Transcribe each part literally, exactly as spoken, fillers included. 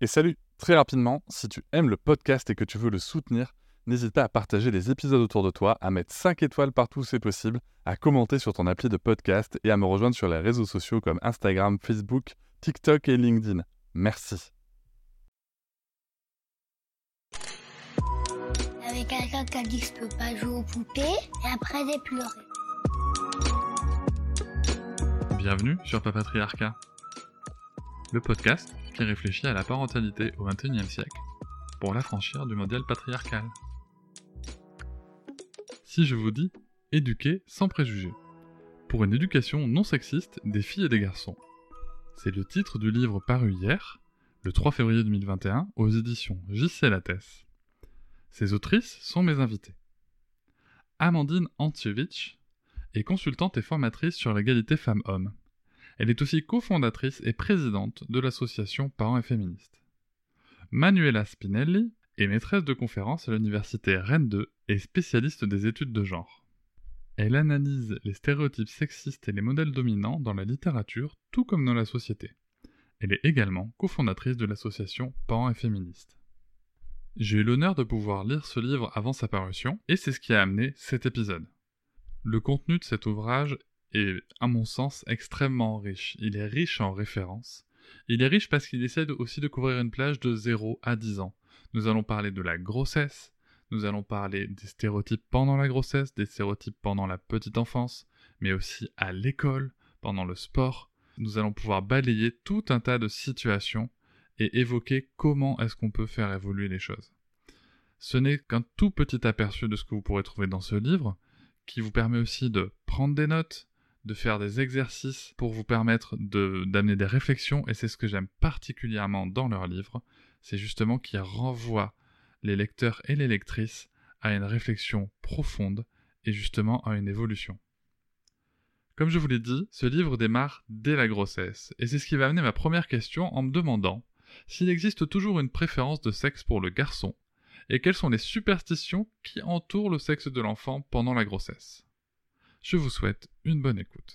Et salut, très rapidement, si tu aimes le podcast et que tu veux le soutenir, n'hésite pas à partager les épisodes autour de toi, à mettre cinq étoiles partout où c'est possible, à commenter sur ton appli de podcast et à me rejoindre sur les réseaux sociaux comme Instagram, Facebook, TikTok et LinkedIn. Merci. Il y avait quelqu'un qui a dit que je peux pas jouer aux poupées et après j'ai pleuré. Bienvenue sur Papatriarcat, le podcast qui réfléchit à la parentalité au vingt et unième siècle pour l'affranchir du modèle patriarcal. Si je vous dis « éduquer sans préjugés » pour une éducation non sexiste des filles et des garçons, c'est le titre du livre paru hier, le trois février deux mille vingt et un, aux éditions J C Lattès. Ces autrices sont mes invitées. Amandine Antievich est consultante et formatrice sur l'égalité femmes-hommes. Elle est aussi cofondatrice et présidente de l'association Parents et Féministes. Manuela Spinelli est maîtresse de conférences à l'université Rennes deux et spécialiste des études de genre. Elle analyse les stéréotypes sexistes et les modèles dominants dans la littérature tout comme dans la société. Elle est également cofondatrice de l'association Parents et Féministes. J'ai eu l'honneur de pouvoir lire ce livre avant sa parution et c'est ce qui a amené cet épisode. Le contenu de cet ouvrage est, à mon sens, extrêmement riche. Il est riche en références. Il est riche parce qu'il essaie aussi de couvrir une plage de zéro à dix ans. Nous allons parler de la grossesse, nous allons parler des stéréotypes pendant la grossesse, des stéréotypes pendant la petite enfance, mais aussi à l'école, pendant le sport. Nous allons pouvoir balayer tout un tas de situations et évoquer comment est-ce qu'on peut faire évoluer les choses. Ce n'est qu'un tout petit aperçu de ce que vous pourrez trouver dans ce livre, qui vous permet aussi de prendre des notes, de faire des exercices pour vous permettre de, d'amener des réflexions, et c'est ce que j'aime particulièrement dans leur livre, c'est justement qu'ils renvoient les lecteurs et les lectrices à une réflexion profonde et justement à une évolution. Comme je vous l'ai dit, ce livre démarre dès la grossesse, et c'est ce qui va amener ma première question en me demandant s'il existe toujours une préférence de sexe pour le garçon, et quelles sont les superstitions qui entourent le sexe de l'enfant pendant la grossesse. Je vous souhaite une bonne écoute.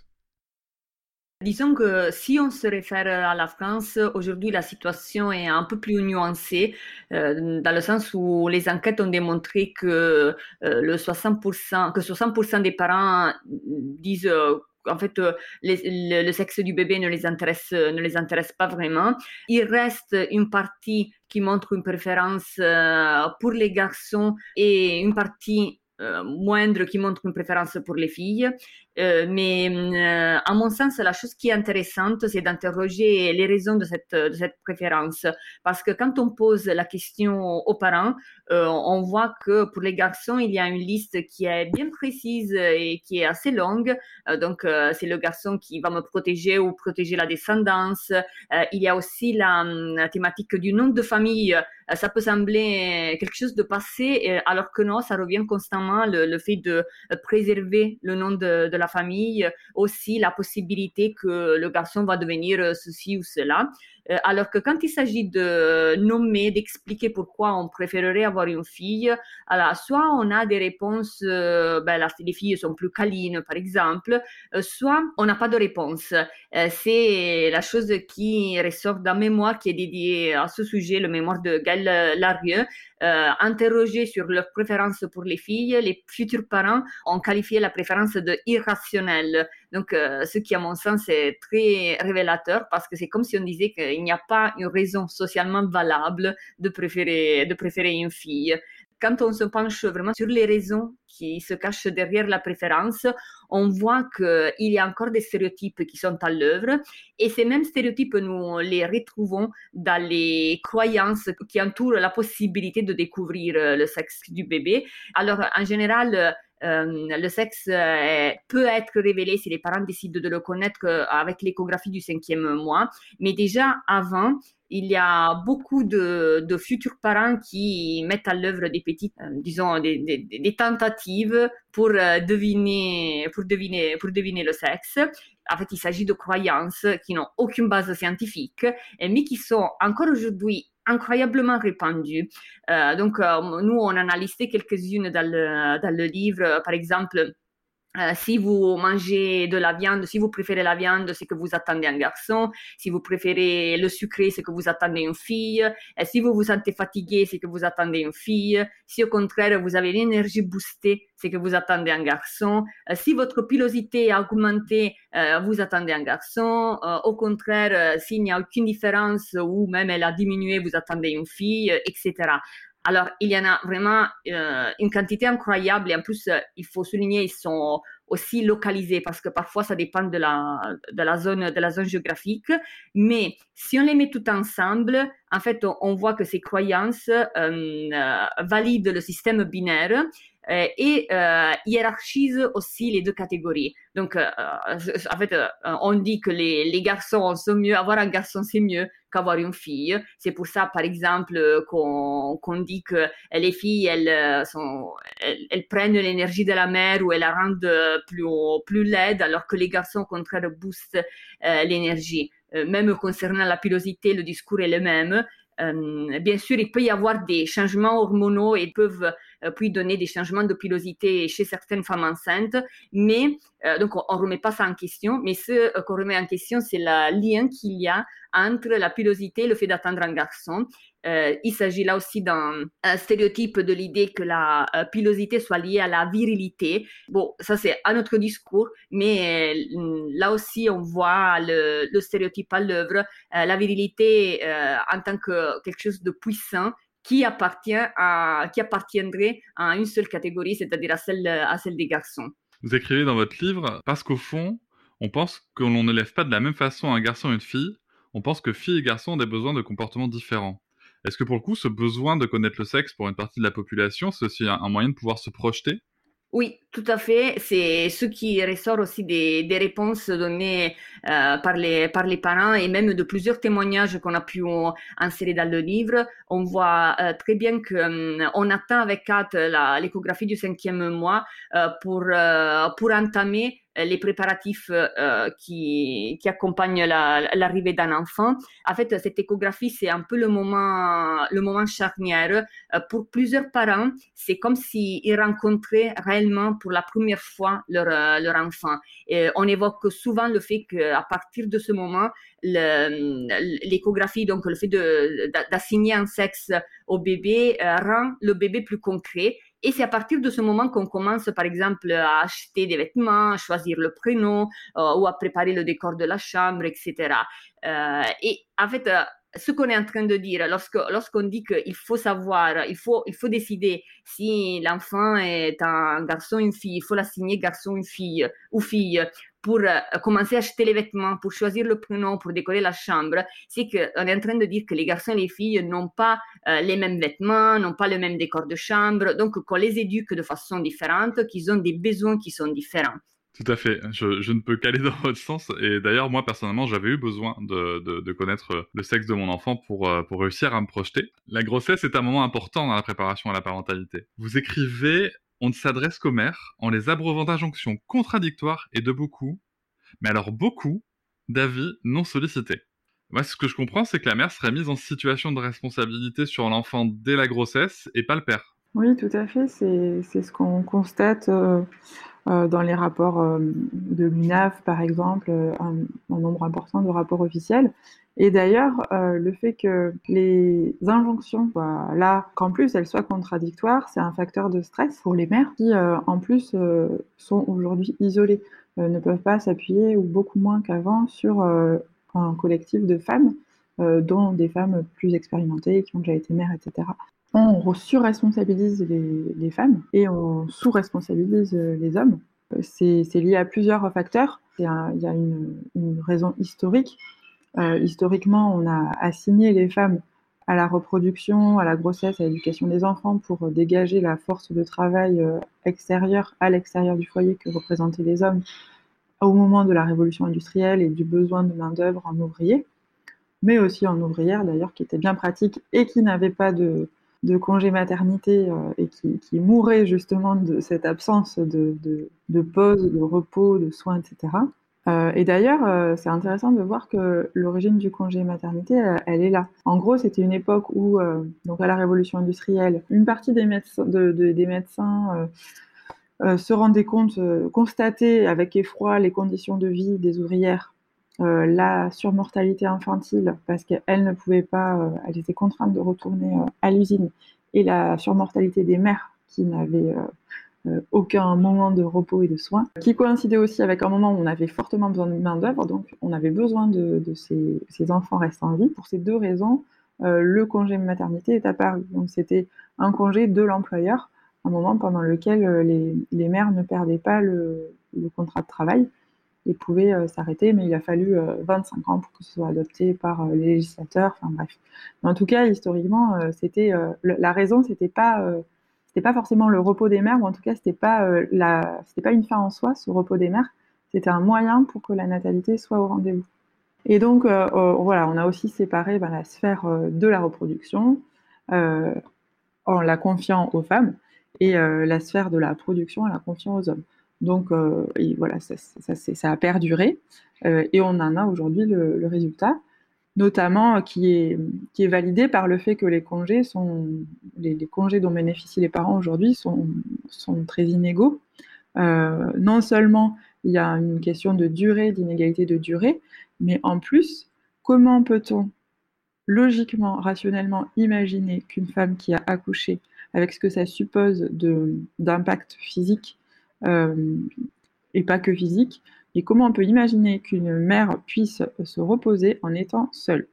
Disons que si on se réfère à la France, aujourd'hui la situation est un peu plus nuancée, euh, dans le sens où les enquêtes ont démontré que, euh, le soixante pour cent, que soixante pour cent des parents disent euh, en fait, euh, les, le, le sexe du bébé ne les intéresse, ne les intéresse pas vraiment. Il reste une partie qui montre une préférence euh, pour les garçons et une partie euh, moindre qui montre une préférence pour les filles. Euh, mais euh, à mon sens, la chose qui est intéressante, c'est d'interroger les raisons de cette, de cette préférence. Parce que quand on pose la question aux parents, euh, on voit que pour les garçons, il y a une liste qui est bien précise et qui est assez longue. Euh, donc, euh, c'est le garçon qui va me protéger ou protéger la descendance. Euh, il y a aussi la, la thématique du nom de famille. Euh, ça peut sembler quelque chose de passé, alors que non, ça revient constamment, le, le fait de préserver le nom de, de la famille, aussi la possibilité que le garçon va devenir ceci ou cela. Euh, alors que quand il s'agit de nommer, d'expliquer pourquoi on préférerait avoir une fille, alors soit on a des réponses, euh, ben, la, les filles sont plus câlines par exemple, euh, soit on n'a pas de réponse. Euh, c'est la chose qui ressort d'un mémoire qui est dédié à ce sujet, le mémoire de Gaël Larieux. Euh, interrogés sur leur préférence pour les filles, les futurs parents ont qualifié la préférence de irrationnelle. Donc, euh, ce qui, à mon sens, est très révélateur parce que c'est comme si on disait qu'il n'y a pas une raison socialement valable de préférer, de préférer une fille. Quand on se penche vraiment sur les raisons qui se cachent derrière la préférence, on voit qu'il y a encore des stéréotypes qui sont à l'œuvre et ces mêmes stéréotypes, nous les retrouvons dans les croyances qui entourent la possibilité de découvrir le sexe du bébé. Alors, en général, Euh, le sexe euh, peut être révélé si les parents décident de le connaître euh, avec l'échographie du cinquième mois. Mais déjà avant, il y a beaucoup de, de futurs parents qui mettent à l'œuvre des petites, euh, disons, des, des, des tentatives pour euh, deviner, pour deviner, pour deviner le sexe. En fait, il s'agit de croyances qui n'ont aucune base scientifique, mais qui sont encore aujourd'hui incroyablement répandues. Euh, donc, euh, nous, on en a listé quelques-unes dans le, dans le livre. Par exemple, Euh, si vous mangez de la viande, si vous préférez la viande, c'est que vous attendez un garçon. Si vous préférez le sucré, c'est que vous attendez une fille. Et si vous vous sentez fatigué, c'est que vous attendez une fille. Si au contraire, vous avez l'énergie boostée, c'est que vous attendez un garçon. Euh, si votre pilosité a augmenté, euh, vous attendez un garçon. Euh, au contraire, euh, s'il n'y a aucune différence ou même elle a diminué, vous attendez une fille, euh, et cetera. Alors, il y en a vraiment euh, une quantité incroyable et en plus, euh, il faut souligner, ils sont aussi localisés parce que parfois, ça dépend de la, de la, zone, de la zone géographique. Mais si on les met tout ensemble, en fait, on, on voit que ces croyances euh, euh, valident le système binaire euh, et euh, hiérarchisent aussi les deux catégories. Donc, euh, en fait, euh, on dit que les, les garçons sont mieux, avoir un garçon, c'est mieux qu'avoir une fille. C'est pour ça, par exemple, qu'on, qu'on dit que les filles, elles, sont, elles, elles prennent l'énergie de la mère ou elles la rendent plus, plus laide, alors que les garçons, au contraire, boostent euh, l'énergie. Euh, même concernant la pilosité, le discours est le même. Euh, bien sûr, il peut y avoir des changements hormonaux et peuvent euh, puis donner des changements de pilosité chez certaines femmes enceintes, mais euh, donc on ne remet pas ça en question, mais ce euh, qu'on remet en question, c'est le lien qu'il y a entre la pilosité et le fait d'attendre un garçon. Euh, il s'agit là aussi d'un stéréotype de l'idée que la euh, pilosité soit liée à la virilité. Bon, ça c'est un autre discours, mais euh, là aussi on voit le, le stéréotype à l'œuvre, euh, la virilité euh, en tant que quelque chose de puissant qui appartient à, qui appartiendrait à une seule catégorie, c'est-à-dire à celle, à celle des garçons. Vous écrivez dans votre livre, parce qu'au fond, on pense que l'on ne lève pas de la même façon un garçon et une fille, on pense que filles et garçons ont des besoins de comportements différents. Est-ce que pour le coup, ce besoin de connaître le sexe pour une partie de la population, c'est aussi un moyen de pouvoir se projeter ? Oui, tout à fait. C'est ce qui ressort aussi des, des réponses données euh, par, les, par les parents et même de plusieurs témoignages qu'on a pu insérer dans le livre. On voit euh, très bien qu'on um, attend avec hâte la, l'échographie du cinquième mois euh, pour, euh, pour entamer les préparatifs euh, qui, qui accompagnent la, l'arrivée d'un enfant. En fait, cette échographie, c'est un peu le moment, le moment charnière. Euh, pour plusieurs parents, c'est comme s'ils rencontraient réellement pour la première fois leur, euh, leur enfant. Et on évoque souvent le fait qu'à partir de ce moment, le, l'échographie, donc le fait de, d'assigner un sexe au bébé, euh, rend le bébé plus concret. Et c'est à partir de ce moment qu'on commence, par exemple, à acheter des vêtements, à choisir le prénom euh, ou à préparer le décor de la chambre, et cetera. Euh, et en fait, euh, ce qu'on est en train de dire, lorsque, lorsqu'on dit qu'il faut savoir, il faut, il faut décider si l'enfant est un garçon ou une fille, il faut l'assigner garçon ou une fille, ou fille, pour euh, commencer à acheter les vêtements, pour choisir le prénom, pour décorer la chambre, c'est qu'on est en train de dire que les garçons et les filles n'ont pas euh, les mêmes vêtements, n'ont pas le même décor de chambre, donc qu'on les éduque de façon différente, qu'ils ont des besoins qui sont différents. Tout à fait, je, je ne peux qu'aller dans votre sens, et d'ailleurs moi personnellement j'avais eu besoin de, de, de connaître le sexe de mon enfant pour, pour réussir à me projeter. La grossesse est un moment important dans la préparation à la parentalité. Vous écrivez « On ne s'adresse qu'aux mères en les abreuvant d'injonctions contradictoires et de beaucoup, mais alors beaucoup, d'avis non sollicités ». Moi ce que je comprends c'est que la mère serait mise en situation de responsabilité sur l'enfant dès la grossesse et pas le père. Oui, tout à fait, c'est, c'est ce qu'on constate euh... Euh, dans les rapports euh, de l'U N A F, par exemple, euh, un, un nombre important de rapports officiels. Et d'ailleurs, euh, le fait que les injonctions soient là, qu'en plus elles soient contradictoires, c'est un facteur de stress pour les mères qui, euh, en plus, euh, sont aujourd'hui isolées, euh, ne peuvent pas s'appuyer, ou beaucoup moins qu'avant, sur euh, un collectif de femmes, euh, dont des femmes plus expérimentées, qui ont déjà été mères, et cetera. On surresponsabilise les, les femmes et on sous-responsabilise les hommes. C'est, c'est lié à plusieurs facteurs. Il y a, il y a une, une raison historique. Euh, historiquement, on a assigné les femmes à la reproduction, à la grossesse, à l'éducation des enfants pour dégager la force de travail extérieure à l'extérieur du foyer que représentaient les hommes au moment de la révolution industrielle et du besoin de main-d'œuvre en ouvrier, mais aussi en ouvrière d'ailleurs, qui était bien pratique et qui n'avait pas de de congé maternité euh, et qui, qui mourait justement de cette absence de, de, de pause, de repos, de soins, et cetera. Euh, et d'ailleurs, euh, c'est intéressant de voir que l'origine du congé maternité, elle, elle est là. En gros, c'était une époque où, euh, donc à la révolution industrielle, une partie des médecins, de, de, des médecins euh, euh, se rendaient compte, euh, constataient avec effroi les conditions de vie des ouvrières, euh, la surmortalité infantile, parce qu'elles ne pouvaient pas, euh, elles étaient contraintes de retourner euh, à l'usine, et la surmortalité des mères qui n'avaient euh, euh, aucun moment de repos et de soins, qui coïncidait aussi avec un moment où on avait fortement besoin de main-d'œuvre, donc on avait besoin de, de ces, ces enfants restant en vie. Pour ces deux raisons, euh, le congé maternité est apparu. Donc c'était un congé de l'employeur, un moment pendant lequel euh, les, les mères ne perdaient pas le, le contrat de travail et pouvaient euh, s'arrêter, mais il a fallu euh, vingt-cinq ans pour que ce soit adopté par euh, les législateurs, enfin bref. Mais en tout cas, historiquement, euh, c'était, euh, la raison, c'était pas... Euh, c'était pas forcément le repos des mères, ou en tout cas, c'était pas, euh, la... c'était pas une fin en soi, ce repos des mères, c'était un moyen pour que la natalité soit au rendez-vous. Et donc, euh, euh, voilà, on a aussi séparé ben, la sphère euh, de la reproduction euh, en la confiant aux femmes, et euh, la sphère de la production en la confiant aux hommes. Donc, euh, et voilà, ça, ça, ça, ça a perduré, euh, et on en a aujourd'hui le, le résultat, notamment qui est, qui est validé par le fait que les congés, sont, les, les congés dont bénéficient les parents aujourd'hui sont, sont très inégaux. Euh, non seulement il y a une question de durée, d'inégalité de durée, mais en plus, comment peut-on logiquement, rationnellement imaginer qu'une femme qui a accouché, avec ce que ça suppose de, d'impact physique, euh, et pas que physique, et comment on peut imaginer qu'une mère puisse se reposer en étant seule.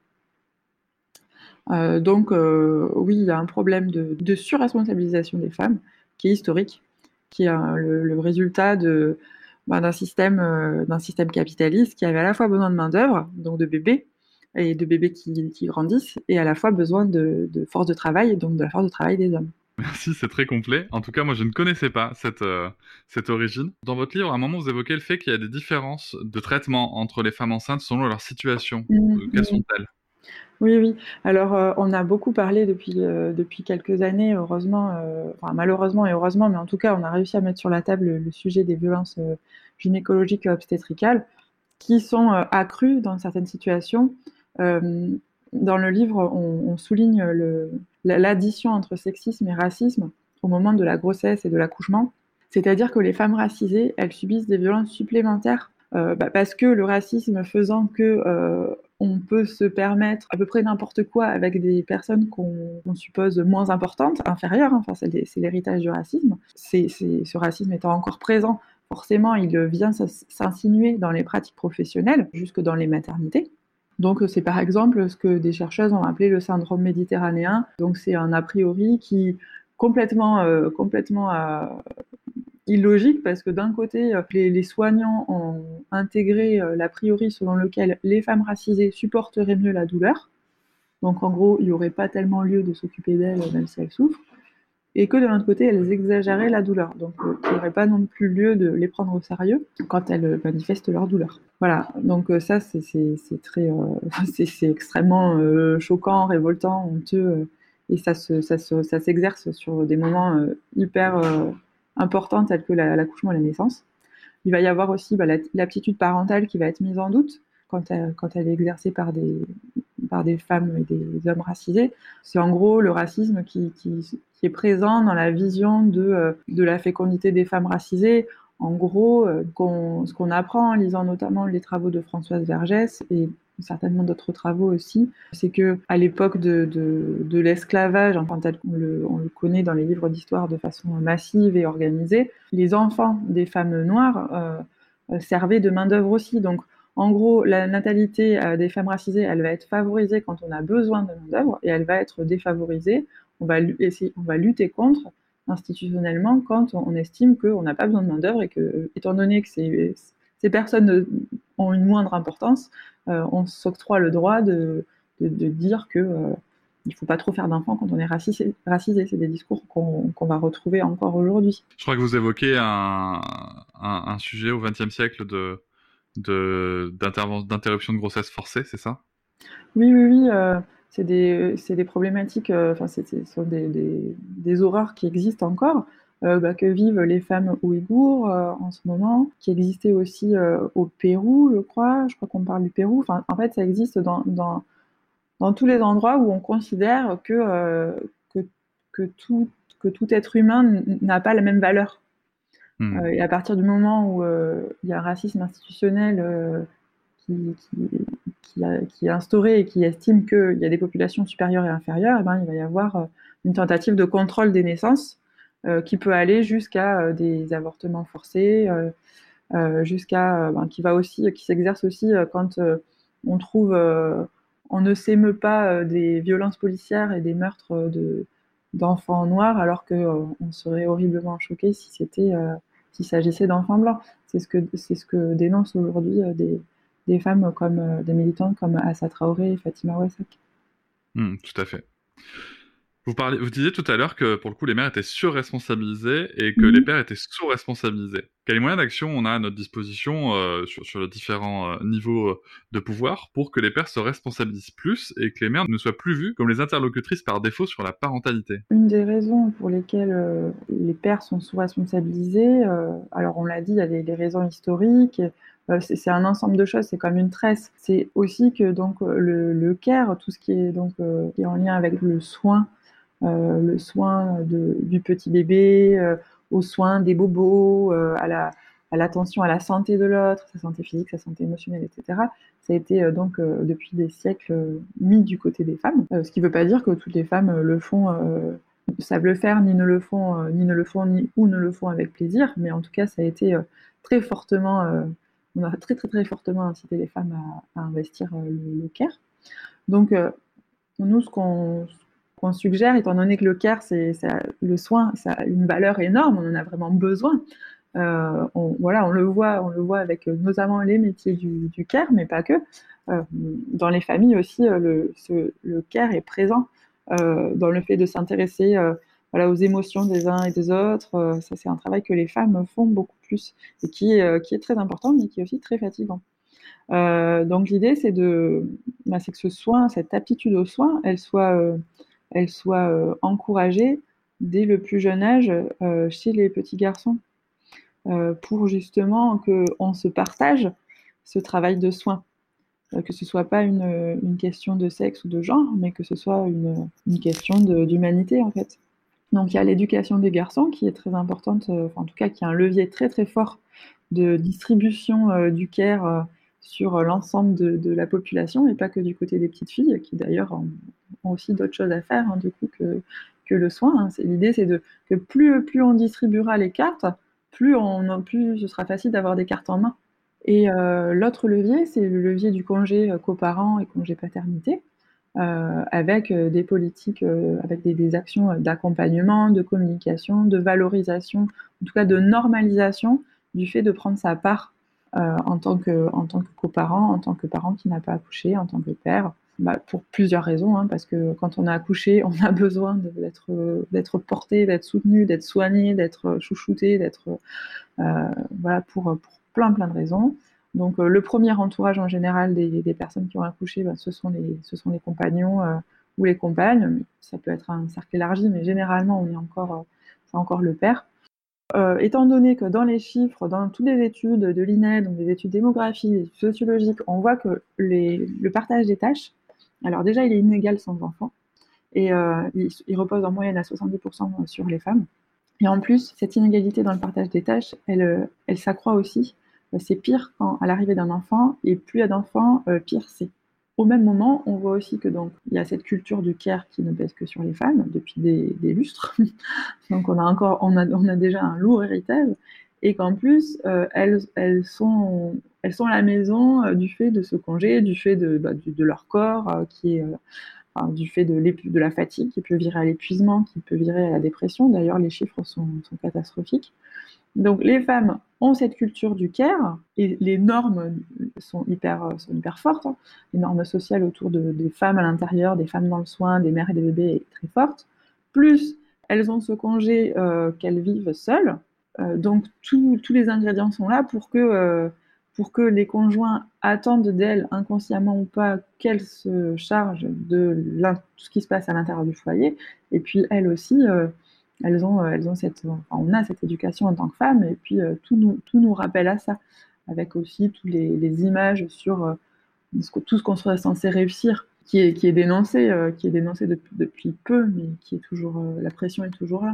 Euh, donc euh, oui, il y a un problème de, de surresponsabilisation des femmes qui est historique, qui est euh, le, le résultat de, ben, d'un, système, euh, d'un système capitaliste qui avait à la fois besoin de main-d'œuvre, donc de bébés, et de bébés qui, qui grandissent, et à la fois besoin de, de force de travail, et donc de la force de travail des hommes. Merci, c'est très complet. En tout cas, moi, je ne connaissais pas cette, euh, cette origine. Dans votre livre, à un moment, vous évoquez le fait qu'il y a des différences de traitement entre les femmes enceintes selon leur situation. Mmh, Quelles mmh. sont-elles ? Oui, oui. Alors, euh, on a beaucoup parlé depuis, euh, depuis quelques années, heureusement, euh, enfin malheureusement et heureusement, mais en tout cas, on a réussi à mettre sur la table le, le sujet des violences euh, gynécologiques et obstétricales, qui sont euh, accrues dans certaines situations. Euh, dans le livre, on, on souligne le, l'addition entre sexisme et racisme au moment de la grossesse et de l'accouchement. C'est-à-dire que les femmes racisées, elles subissent des violences supplémentaires euh, bah, parce que le racisme faisant que euh, on peut se permettre à peu près n'importe quoi avec des personnes qu'on, qu'on suppose moins importantes, inférieures, hein, enfin, c'est, c'est l'héritage du racisme. C'est, c'est, ce racisme étant encore présent, forcément, il vient s'insinuer dans les pratiques professionnelles, jusque dans les maternités. Donc, c'est par exemple ce que des chercheuses ont appelé le syndrome méditerranéen. Donc, c'est un a priori qui complètement, euh, complètement euh, illogique, parce que d'un côté, les, les soignants ont intégré euh, l'a priori selon lequel les femmes racisées supporteraient mieux la douleur. Donc, en gros, il n'y aurait pas tellement lieu de s'occuper d'elles, même si elles souffrent. Et que de l'autre côté, elles exagéraient la douleur. Donc, euh, il n'y aurait pas non plus lieu de les prendre au sérieux quand elles manifestent leur douleur. Voilà, donc euh, ça, c'est, c'est, c'est très, euh, c'est, c'est extrêmement euh, choquant, révoltant, honteux, euh, et ça, se, ça, se, ça s'exerce sur des moments euh, hyper euh, importants tels que la, l'accouchement et la naissance. Il va y avoir aussi bah, la, l'aptitude parentale qui va être mise en doute quand elle, quand elle est exercée par des, par des femmes et des hommes racisés. C'est en gros le racisme qui, qui, qui est présent dans la vision de, euh, de la fécondité des femmes racisées. En gros, euh, qu'on, ce qu'on apprend en lisant notamment les travaux de Françoise Vergès et certainement d'autres travaux aussi, c'est que à l'époque de, de, de l'esclavage, enfin, tel qu'on le, on le connaît dans les livres d'histoire de façon massive et organisée, les enfants des femmes noires euh, servaient de main-d'œuvre aussi. Donc, en gros, la natalité euh, des femmes racisées, elle va être favorisée quand on a besoin de main-d'œuvre, et elle va être défavorisée. On va, essayer, on va lutter contre institutionnellement quand on estime qu'on n'a pas besoin de main-d'œuvre, et que, étant donné que ces, ces personnes ont une moindre importance, euh, on s'octroie le droit de, de, de dire que euh, il ne faut pas trop faire d'enfants quand on est racisé. racisé. C'est des discours qu'on, qu'on va retrouver encore aujourd'hui. Je crois que vous évoquez un, un, un sujet au vingtième siècle de, de, d'interruption de grossesse forcée, c'est ça ? Oui, oui, oui. Euh, c'est, des, c'est des problématiques, enfin, euh, c'est, c'est, ce sont des, des, des horreurs qui existent encore. Euh, bah, que vivent les femmes ouïghours euh, en ce moment, qui existaient aussi euh, au Pérou, je crois. Je crois qu'on parle du Pérou. Enfin, en fait, ça existe dans, dans, dans tous les endroits où on considère que, euh, que, que, tout, que tout être humain n'a pas la même valeur. Mmh. Euh, et à partir du moment où euh, il y a un racisme institutionnel euh, qui, qui, qui, a, qui est instauré et qui estime qu'il y a des populations supérieures et inférieures, eh ben, il va y avoir euh, une tentative de contrôle des naissances euh, qui peut aller jusqu'à euh, des avortements forcés, euh, euh, jusqu'à euh, ben, qui va aussi, qui s'exerce aussi euh, quand euh, on trouve, euh, on ne s'émeut pas euh, des violences policières et des meurtres de, d'enfants noirs, alors que euh, on serait horriblement choqué si c'était, euh, s'il s'agissait d'enfants blancs. C'est ce que, c'est ce que dénoncent aujourd'hui euh, des, des femmes comme euh, des militantes comme Assa Traoré et Fatima Ouessak. Mmh, tout à fait. Vous parliez, vous disiez tout à l'heure que pour le coup les mères étaient surresponsabilisées et que Mmh. les pères étaient sous-responsabilisés. Quels moyens d'action on a à notre disposition euh, sur, sur les différents euh, niveaux euh, de pouvoir pour que les pères se responsabilisent plus et que les mères ne soient plus vues comme les interlocutrices par défaut sur la parentalité? Une des raisons pour lesquelles euh, les pères sont sous-responsabilisés, euh, alors on l'a dit, il y a les, les raisons historiques, euh, c'est, c'est un ensemble de choses, c'est comme une tresse. C'est aussi que donc le, le care, tout ce qui est donc euh, qui est en lien avec le soin, euh, le soin de, du petit bébé, euh, aux soins des bobos, euh, à la à l'attention à la santé de l'autre, sa santé physique, sa santé émotionnelle, et cetera. Ça a été euh, donc euh, depuis des siècles euh, mis du côté des femmes, euh, ce qui ne veut pas dire que toutes les femmes euh, le font, euh, savent le faire, ni ne le font, euh, ni ne le font, ni ou ne le font avec plaisir. Mais en tout cas, ça a été euh, très fortement, euh, on a très très très fortement incité les femmes à, à investir euh, le, le care. Donc euh, nous, ce qu'on qu'on suggère, étant donné que le care, c'est, c'est le soin, ça a une valeur énorme, on en a vraiment besoin. Euh, on, voilà, on le voit, on le voit avec notamment les métiers du, du care, mais pas que. Euh, dans les familles aussi, euh, le, ce, le care est présent euh, dans le fait de s'intéresser euh, voilà, aux émotions des uns et des autres. Euh, ça, c'est un travail que les femmes font beaucoup plus et qui, euh, qui est très important, mais qui est aussi très fatigant. Euh, donc l'idée, c'est de, bah, c'est que ce soin, cette aptitude au soin, elle soit, euh, elle soit euh, encouragée dès le plus jeune âge euh, chez les petits garçons, euh, pour justement qu'on se partage ce travail de soin, euh, que ce soit pas une, une question de sexe ou de genre, mais que ce soit une, une question de, d'humanité en fait. Donc il y a l'éducation des garçons qui est très importante, euh, enfin, en tout cas qui est un levier très très fort de distribution euh, du care euh, sur l'ensemble de, de la population et pas que du côté des petites filles, qui d'ailleurs ont, ont aussi d'autres choses à faire hein, du coup que, que le soin. Hein. C'est, l'idée c'est de, que plus, plus on distribuera les cartes, plus, on, plus ce sera facile d'avoir des cartes en main. Et euh, l'autre levier, c'est le levier du congé euh, coparent et congé paternité. Euh, avec euh, des politiques, euh, avec des, des actions d'accompagnement, de communication, de valorisation, en tout cas de normalisation du fait de prendre sa part euh, en tant que, en tant que coparent, en tant que parent qui n'a pas accouché, en tant que père, bah, pour plusieurs raisons, hein, parce que quand on a accouché, on a besoin de, d'être, d'être porté, d'être soutenu, d'être soigné, d'être chouchouté, d'être euh, voilà, pour, pour plein plein de raisons. Donc euh, le premier entourage en général des, des personnes qui ont accouché, bah, ce, sont les, ce sont les compagnons euh, ou les compagnes. Ça peut être un cercle élargi, mais généralement on est encore, euh, c'est encore le père. Euh, étant donné que dans les chiffres, dans toutes les études de l'I N E D, donc des études démographiques, des études sociologiques, on voit que les, le partage des tâches, alors déjà il est inégal sans enfants, et euh, il, il repose en moyenne à soixante-dix pour cent sur les femmes. Et en plus, cette inégalité dans le partage des tâches, elle, elle s'accroît aussi. C'est pire quand, à l'arrivée d'un enfant, et plus il y a d'enfants, euh, pire c'est. Au même moment, on voit aussi que donc il y a cette culture du care qui ne pèse que sur les femmes depuis des, des lustres. Donc on a encore, on a, on a déjà un lourd héritage, et qu'en plus euh, elles, elles sont, elles sont à la maison euh, du fait de ce congé, du fait de, bah, de, de leur corps euh, qui est euh, Enfin, du fait de, de la fatigue qui peut virer à l'épuisement, qui peut virer à la dépression. D'ailleurs, les chiffres sont, sont catastrophiques. Donc, les femmes ont cette culture du care et les normes sont hyper, sont hyper fortes. Hein. Les normes sociales autour de, des femmes à l'intérieur, des femmes dans le soin, des mères et des bébés est très forte. Plus, elles ont ce congé euh, qu'elles vivent seules. Euh, donc, tous les ingrédients sont là pour que... Euh, pour que les conjoints attendent d'elles, inconsciemment ou pas, qu'elles se chargent de tout ce qui se passe à l'intérieur du foyer. Et puis elles aussi, euh, elles ont, elles ont cette, enfin, on a cette éducation en tant que femme, et puis euh, tout, nous, tout nous rappelle à ça, avec aussi toutes les, les images sur euh, tout ce qu'on serait censé réussir, qui est, qui est dénoncé, euh, qui est dénoncé depuis, depuis peu, mais qui est toujours, euh, la pression est toujours là.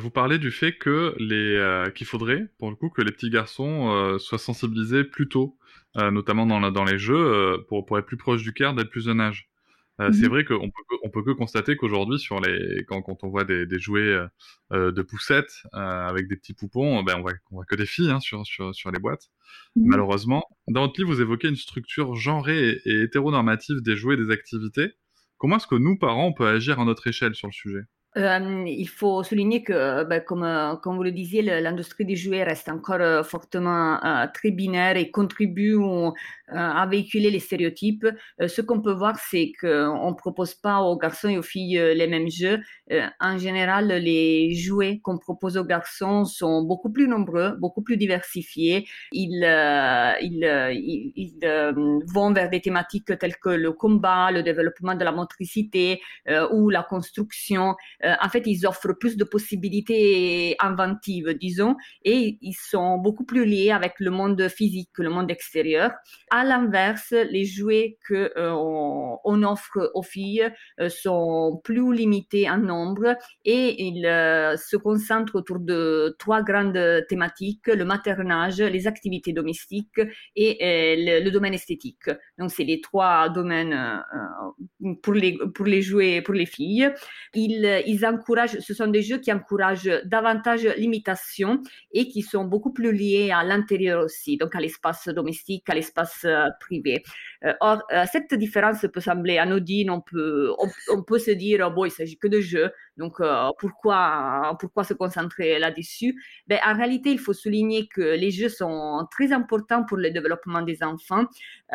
vous parlez du fait que les, euh, qu'il faudrait, pour le coup, que les petits garçons euh, soient sensibilisés plus tôt, euh, notamment dans, la, dans les jeux, euh, pour, pour être plus proche du cœur dès le plus jeune âge. Euh, Mhm. C'est vrai qu'on peut, on peut que constater qu'aujourd'hui, sur les, quand, quand on voit des, des jouets euh, de poussettes euh, avec des petits poupons, ben on voit, on voit que des filles hein, sur, sur, sur les boîtes. Mhm. Malheureusement, dans votre livre, vous évoquez une structure genrée et, et hétéronormative des jouets et des activités. Comment est-ce que nous, parents, on peut agir à notre échelle sur le sujet ? Euh, il faut souligner que, ben, comme, euh, comme vous le disiez, le- l'industrie des jouets reste encore euh, fortement euh, très binaire et contribue euh, à véhiculer les stéréotypes. Euh, ce qu'on peut voir, c'est qu'on ne propose pas aux garçons et aux filles euh, les mêmes jeux. Euh, en général, les jouets qu'on propose aux garçons sont beaucoup plus nombreux, beaucoup plus diversifiés. Ils, euh, ils, euh, ils, ils euh, vont vers des thématiques telles que le combat, le développement de la motricité euh, ou la construction. Euh, en fait, ils offrent plus de possibilités inventives, disons, et ils sont beaucoup plus liés avec le monde physique, le monde extérieur. À l'inverse, les jouets que euh, on, on offre aux filles euh, sont plus limités en nombre et ils euh, se concentrent autour de trois grandes thématiques: le maternage, les activités domestiques et euh, le, le domaine esthétique. Donc, c'est les trois domaines euh, pour les pour les jouets pour les filles. Ils, ils encouragent, ce sont des jeux qui encouragent davantage l'imitation et qui sont beaucoup plus liés à l'intérieur aussi, donc à l'espace domestique, à l'espace euh, privé. Euh, or, euh, cette différence peut sembler anodine, on peut, on, on peut se dire, oh, bon, il s'agit que de jeux, donc euh, pourquoi, pourquoi se concentrer là-dessus? Ben, en réalité, il faut souligner que les jeux sont très importants pour le développement des enfants,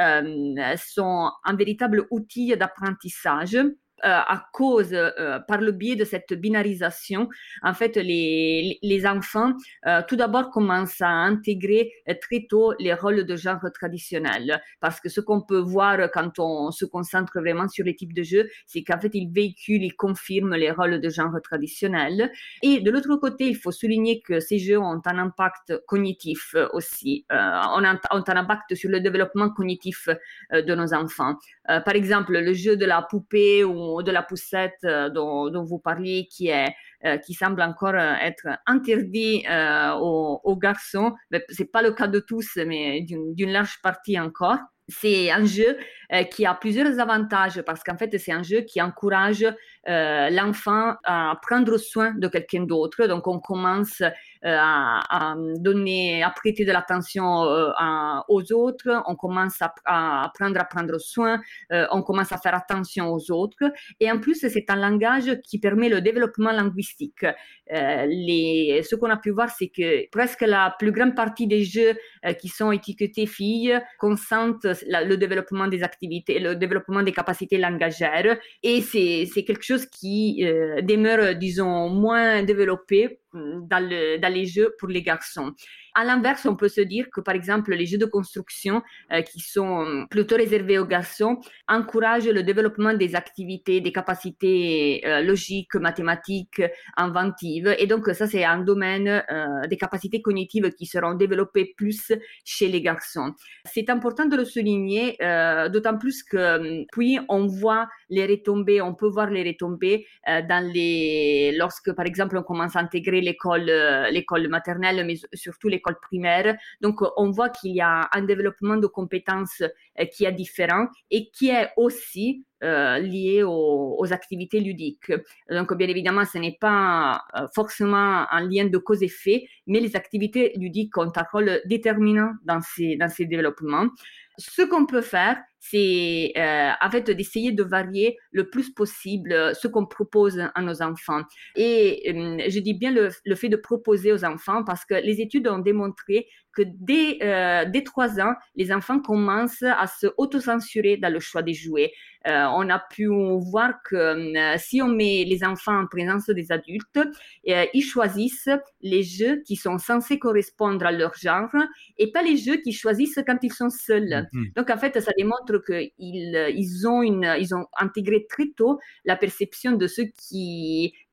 euh, sont un véritable outil d'apprentissage. Euh, à cause, euh, par le biais de cette binarisation, en fait, les, les enfants, euh, tout d'abord, commencent à intégrer euh, très tôt les rôles de genre traditionnels. Parce que ce qu'on peut voir quand on se concentre vraiment sur les types de jeux, c'est qu'en fait, ils véhiculent, ils confirment les rôles de genre traditionnels. Et de l'autre côté, il faut souligner que ces jeux ont un impact cognitif aussi, euh, ont, un, ont un impact sur le développement cognitif euh, de nos enfants. Euh, par exemple, le jeu de la poupée ou de la poussette euh, dont, dont vous parliez, qui, est, euh, qui semble encore euh, être interdit euh, aux, aux garçons. Ce n'est pas le cas de tous, mais d'une, d'une large partie encore. C'est un jeu euh, qui a plusieurs avantages parce qu'en fait, c'est un jeu qui encourage euh, l'enfant à prendre soin de quelqu'un d'autre. Donc, on commence euh, à, à donner, à prêter de l'attention euh, à, aux autres. On commence à, à apprendre à prendre soin. Euh, on commence à faire attention aux autres. Et en plus, c'est un langage qui permet le développement linguistique. Euh, les, ce qu'on a pu voir, c'est que presque la plus grande partie des jeux euh, qui sont étiquetés filles consentent la, le développement des activités, le développement des capacités langagères. Et c'est, c'est quelque chose qui euh, demeure, disons, moins développé dans, le, dans les jeux pour les garçons. À l'inverse, on peut se dire que, par exemple, les jeux de construction euh, qui sont plutôt réservés aux garçons encouragent le développement des activités, des capacités euh, logiques, mathématiques, inventives. Et donc, ça, c'est un domaine euh, des capacités cognitives qui seront développées plus chez les garçons. C'est important de le souligner, euh, d'autant plus que puis on voit les retombées, on peut voir les retombées euh, dans les, lorsque, par exemple, on commence à intégrer l'école, euh, l'école maternelle, mais surtout l'école primaire. Donc, on voit qu'il y a un développement de compétences euh, qui est différent et qui est aussi euh, lié aux, aux activités ludiques. Donc, bien évidemment, ce n'est pas euh, forcément un lien de cause-effet, mais les activités ludiques ont un rôle déterminant dans ces, dans ces développements. Ce qu'on peut faire, c'est euh, en fait d'essayer de varier le plus possible ce qu'on propose à nos enfants. Et euh, je dis bien le, le fait de proposer aux enfants parce que les études ont démontré que dès, euh, dès trois ans, les enfants commencent à se autocensurer dans le choix des jouets. Euh, on a pu voir que euh, si on met les enfants en présence des adultes, euh, ils choisissent les jeux qui sont censés correspondre à leur genre et pas les jeux qu'ils choisissent quand ils sont seuls. Mm-hmm. Donc, en fait, ça démontre qu'ils ils ont, une, ils ont intégré très tôt la perception de ce qui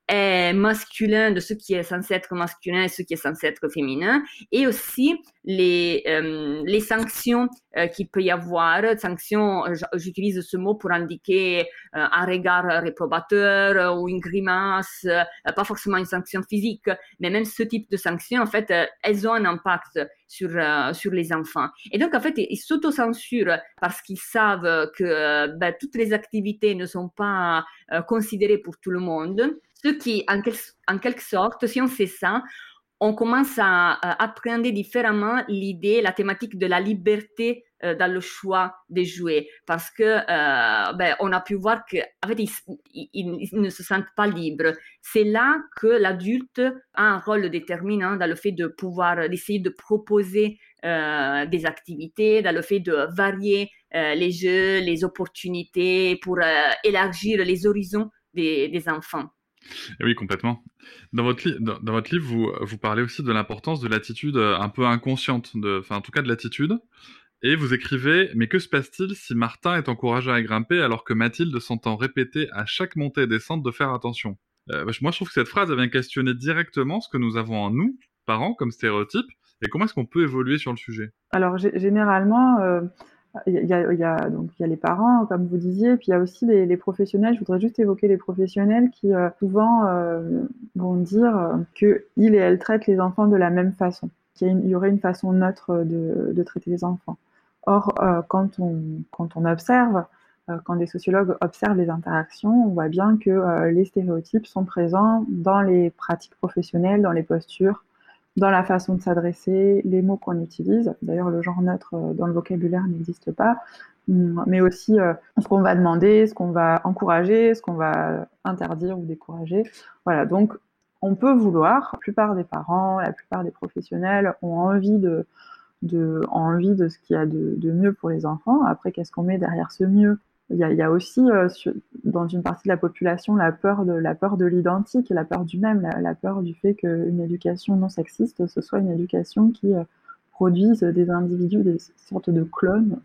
est masculin, de ce qui est censé être masculin et ce qui est censé être féminin, et aussi les, euh, les sanctions euh, qu'il peut y avoir. Sanctions, j'utilise ce mot pour indiquer euh, un regard réprobateur ou une grimace, euh, pas forcément une sanction physique, mais même ce type de sanctions, en fait, euh, elles ont un impact sur, euh, sur les enfants. Et donc, en fait, ils s'autocensurent parce qu'ils savent que euh, ben, toutes les activités ne sont pas euh, considérées pour tout le monde. Ce qui, en, quel, en quelque sorte, si on sait ça, on commence à, à appréhender différemment l'idée, la thématique de la liberté euh, dans le choix des jouets, parce que euh, ben, on a pu voir que, en fait, ils, ils, ils ne se sentent pas libres. C'est là que l'adulte a un rôle déterminant dans le fait de pouvoir d'essayer de proposer euh, des activités, dans le fait de varier euh, les jeux, les opportunités pour euh, élargir les horizons des, des enfants. Et oui, complètement. Dans votre, li- dans, dans votre livre, vous, vous parlez aussi de l'importance de l'attitude euh, un peu inconsciente, de, enfin en tout cas de l'attitude. Et vous écrivez « Mais que se passe-t-il si Martin est encouragé à grimper alors que Mathilde s'entend répéter à chaque montée et descente de faire attention ?» euh, Moi, je trouve que cette phrase elle vient questionner directement ce que nous avons en nous, parents, comme stéréotype, et comment est-ce qu'on peut évoluer sur le sujet. Alors, g- généralement, euh, il y a, il y a, donc, il y a les parents, comme vous disiez, puis il y a aussi les, les professionnels. Je voudrais juste évoquer les professionnels qui, euh, souvent, euh, vont dire euh, qu'ils et elles traitent les enfants de la même façon, qu'il y, a une- il y aurait une façon neutre de, de traiter les enfants. Or, euh, quand on, quand on observe, euh, quand des sociologues observent les interactions, on voit bien que euh, les stéréotypes sont présents dans les pratiques professionnelles, dans les postures, dans la façon de s'adresser, les mots qu'on utilise. D'ailleurs, le genre neutre euh, dans le vocabulaire n'existe pas, Hum, mais aussi euh, ce qu'on va demander, ce qu'on va encourager, ce qu'on va interdire ou décourager. Voilà, donc on peut vouloir, la plupart des parents, la plupart des professionnels ont envie de, de, ont envie de ce qu'il y a de, de mieux pour les enfants. Après, qu'est-ce qu'on met derrière ce mieux ? Il y a, il y a aussi, euh, sur, dans une partie de la population, la peur de, la peur de l'identique, la peur du même, la, la peur du fait qu'une éducation non sexiste, ce soit une éducation qui euh, produise des individus, des sortes de clones.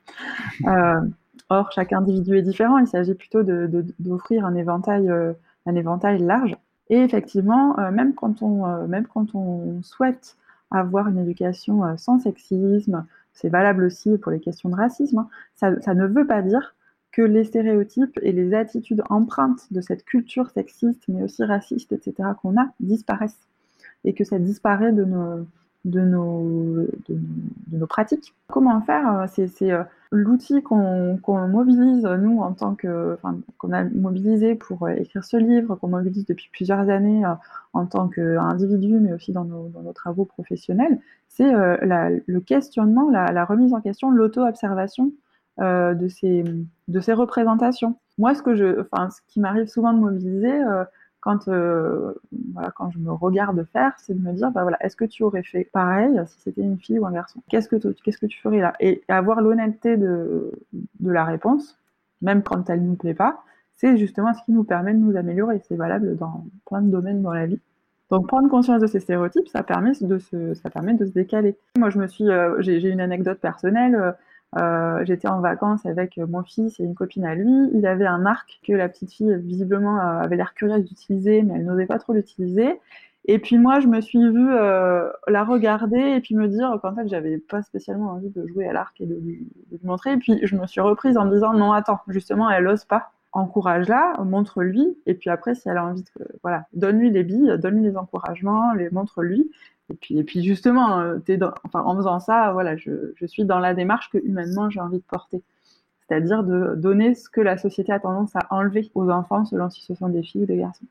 Euh, or, chaque individu est différent, il s'agit plutôt de, de, d'offrir un éventail, euh, un éventail large. Et effectivement, euh, même, quand on, euh, même quand on souhaite avoir une éducation euh, sans sexisme, c'est valable aussi pour les questions de racisme, hein, ça, ça ne veut pas dire que les stéréotypes et les attitudes empreintes de cette culture sexiste, mais aussi raciste, et cetera, qu'on a, disparaissent. Et que ça disparaît de nos, de nos, de nos, de nos pratiques. Comment faire ? C'est, c'est euh, l'outil qu'on, qu'on mobilise, nous, en tant que, enfin, qu'on a mobilisé pour euh, écrire ce livre, qu'on mobilise depuis plusieurs années euh, en tant qu'individu, mais aussi dans nos, dans nos travaux professionnels, c'est euh, la, le questionnement, la, la remise en question, l'auto-observation euh, de, ces, de ces représentations. Moi, ce, que je, enfin, ce qui m'arrive souvent de mobiliser, euh, Quand, euh, voilà, quand je me regarde faire, c'est de me dire, bah voilà, est-ce que tu aurais fait pareil si c'était une fille ou un garçon ? Qu'est-ce que, tu, qu'est-ce que tu ferais là ? Et avoir l'honnêteté de, de la réponse, même quand elle ne nous plaît pas, c'est justement ce qui nous permet de nous améliorer. C'est valable dans plein de domaines dans la vie. Donc prendre conscience de ces stéréotypes, ça permet de se, ça permet de se décaler. Moi, je me suis, euh, j'ai, j'ai une anecdote personnelle. Euh, Euh, j'étais en vacances avec mon fils et une copine à lui. Il avait un arc que la petite fille, visiblement, euh, avait l'air curieuse d'utiliser, mais elle n'osait pas trop l'utiliser. Et puis moi, je me suis vue euh, la regarder et puis me dire qu'en fait, j'avais pas spécialement envie de jouer à l'arc et de lui, de lui montrer. Et puis je me suis reprise en me disant, non, attends, justement, elle ose pas. Encourage-la, montre-lui. Et puis après, si elle a envie de... Voilà, donne-lui les billes, donne-lui les encouragements, les montre-lui. Et puis, et puis justement, euh, t'es dans, enfin, en faisant ça, voilà, je, je suis dans la démarche que humainement j'ai envie de porter. C'est-à-dire de donner ce que la société a tendance à enlever aux enfants selon si ce sont des filles ou des garçons.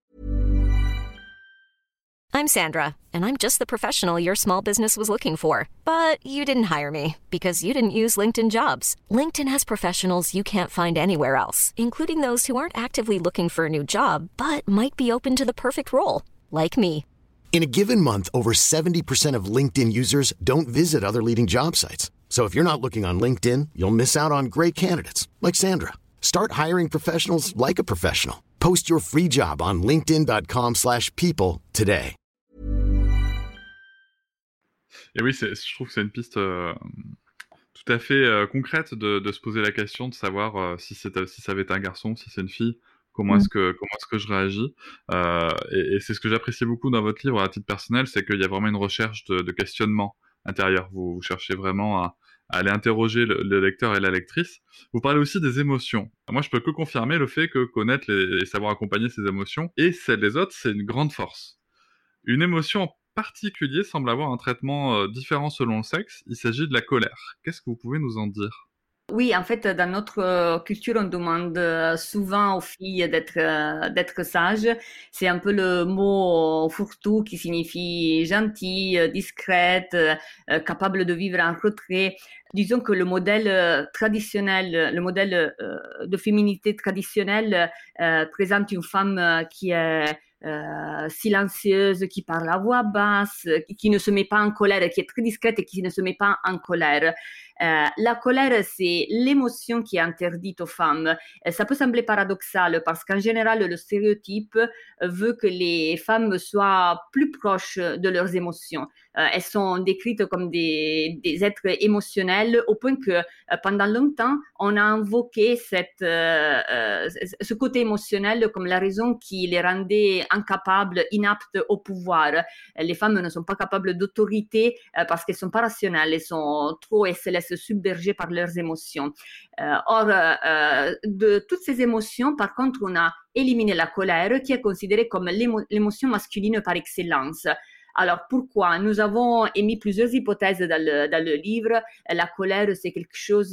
I'm Sandra, and I'm just the professional your small business was looking for. But you didn't hire me because you didn't use LinkedIn Jobs. LinkedIn has professionals you can't find anywhere else, including those who aren't actively looking for a new job, but might be open to the perfect role, like me. In a given month, over seventy percent of LinkedIn users don't visit other leading job sites. So if you're not looking on LinkedIn, you'll miss out on great candidates like Sandra. Start hiring professionals like a professional. Post your free job on linkedin dot com slash people today. Et oui, c'est, je trouve que c'est une piste euh, tout à fait euh, concrète de, de se poser la question, de savoir euh, si, c'est, si ça avait été un garçon, si c'est une fille, Comment Mm. est-ce que comment est-ce que je réagis euh, et, et c'est ce que j'apprécie beaucoup dans votre livre à titre personnel, c'est qu'il y a vraiment une recherche de, de questionnement intérieur. Vous, vous cherchez vraiment à, à aller interroger le, le lecteur et la lectrice. Vous parlez aussi des émotions. Moi, je peux que confirmer le fait que connaître les, et savoir accompagner ces émotions et celles des autres, c'est une grande force. Une émotion en particulier semble avoir un traitement euh, différent selon le sexe. Il s'agit de la colère. Qu'est-ce que vous pouvez nous en dire? Oui, en fait, dans notre euh, culture, on demande euh, souvent aux filles d'être euh, d'être sages. C'est un peu le mot fourre-tout qui signifie gentille, euh, discrète, euh, euh, capable de vivre en retrait. Disons que le modèle euh, traditionnel, le modèle euh, de féminité traditionnelle euh, présente une femme euh, qui est euh, silencieuse, qui parle à voix basse, qui, qui ne se met pas en colère, qui est très discrète et qui ne se met pas en colère. Euh, la colère, c'est l'émotion qui est interdite aux femmes. Euh, ça peut sembler paradoxal parce qu'en général, le stéréotype veut que les femmes soient plus proches de leurs émotions. Euh, elles sont décrites comme des, des êtres émotionnels au point que euh, pendant longtemps, on a invoqué cette, euh, euh, ce côté émotionnel comme la raison qui les rendait incapables, inaptes au pouvoir. Les femmes ne sont pas capables d'autorité euh, parce qu'elles sont pas rationnelles, elles sont trop, elles se laissent submerger par leurs émotions. Euh, or, euh, de toutes ces émotions, par contre, on a éliminé la colère qui est considérée comme l'émo- l'émotion masculine par excellence. Alors pourquoi? Nous avons émis plusieurs hypothèses dans le, dans le livre. La colère, c'est quelque chose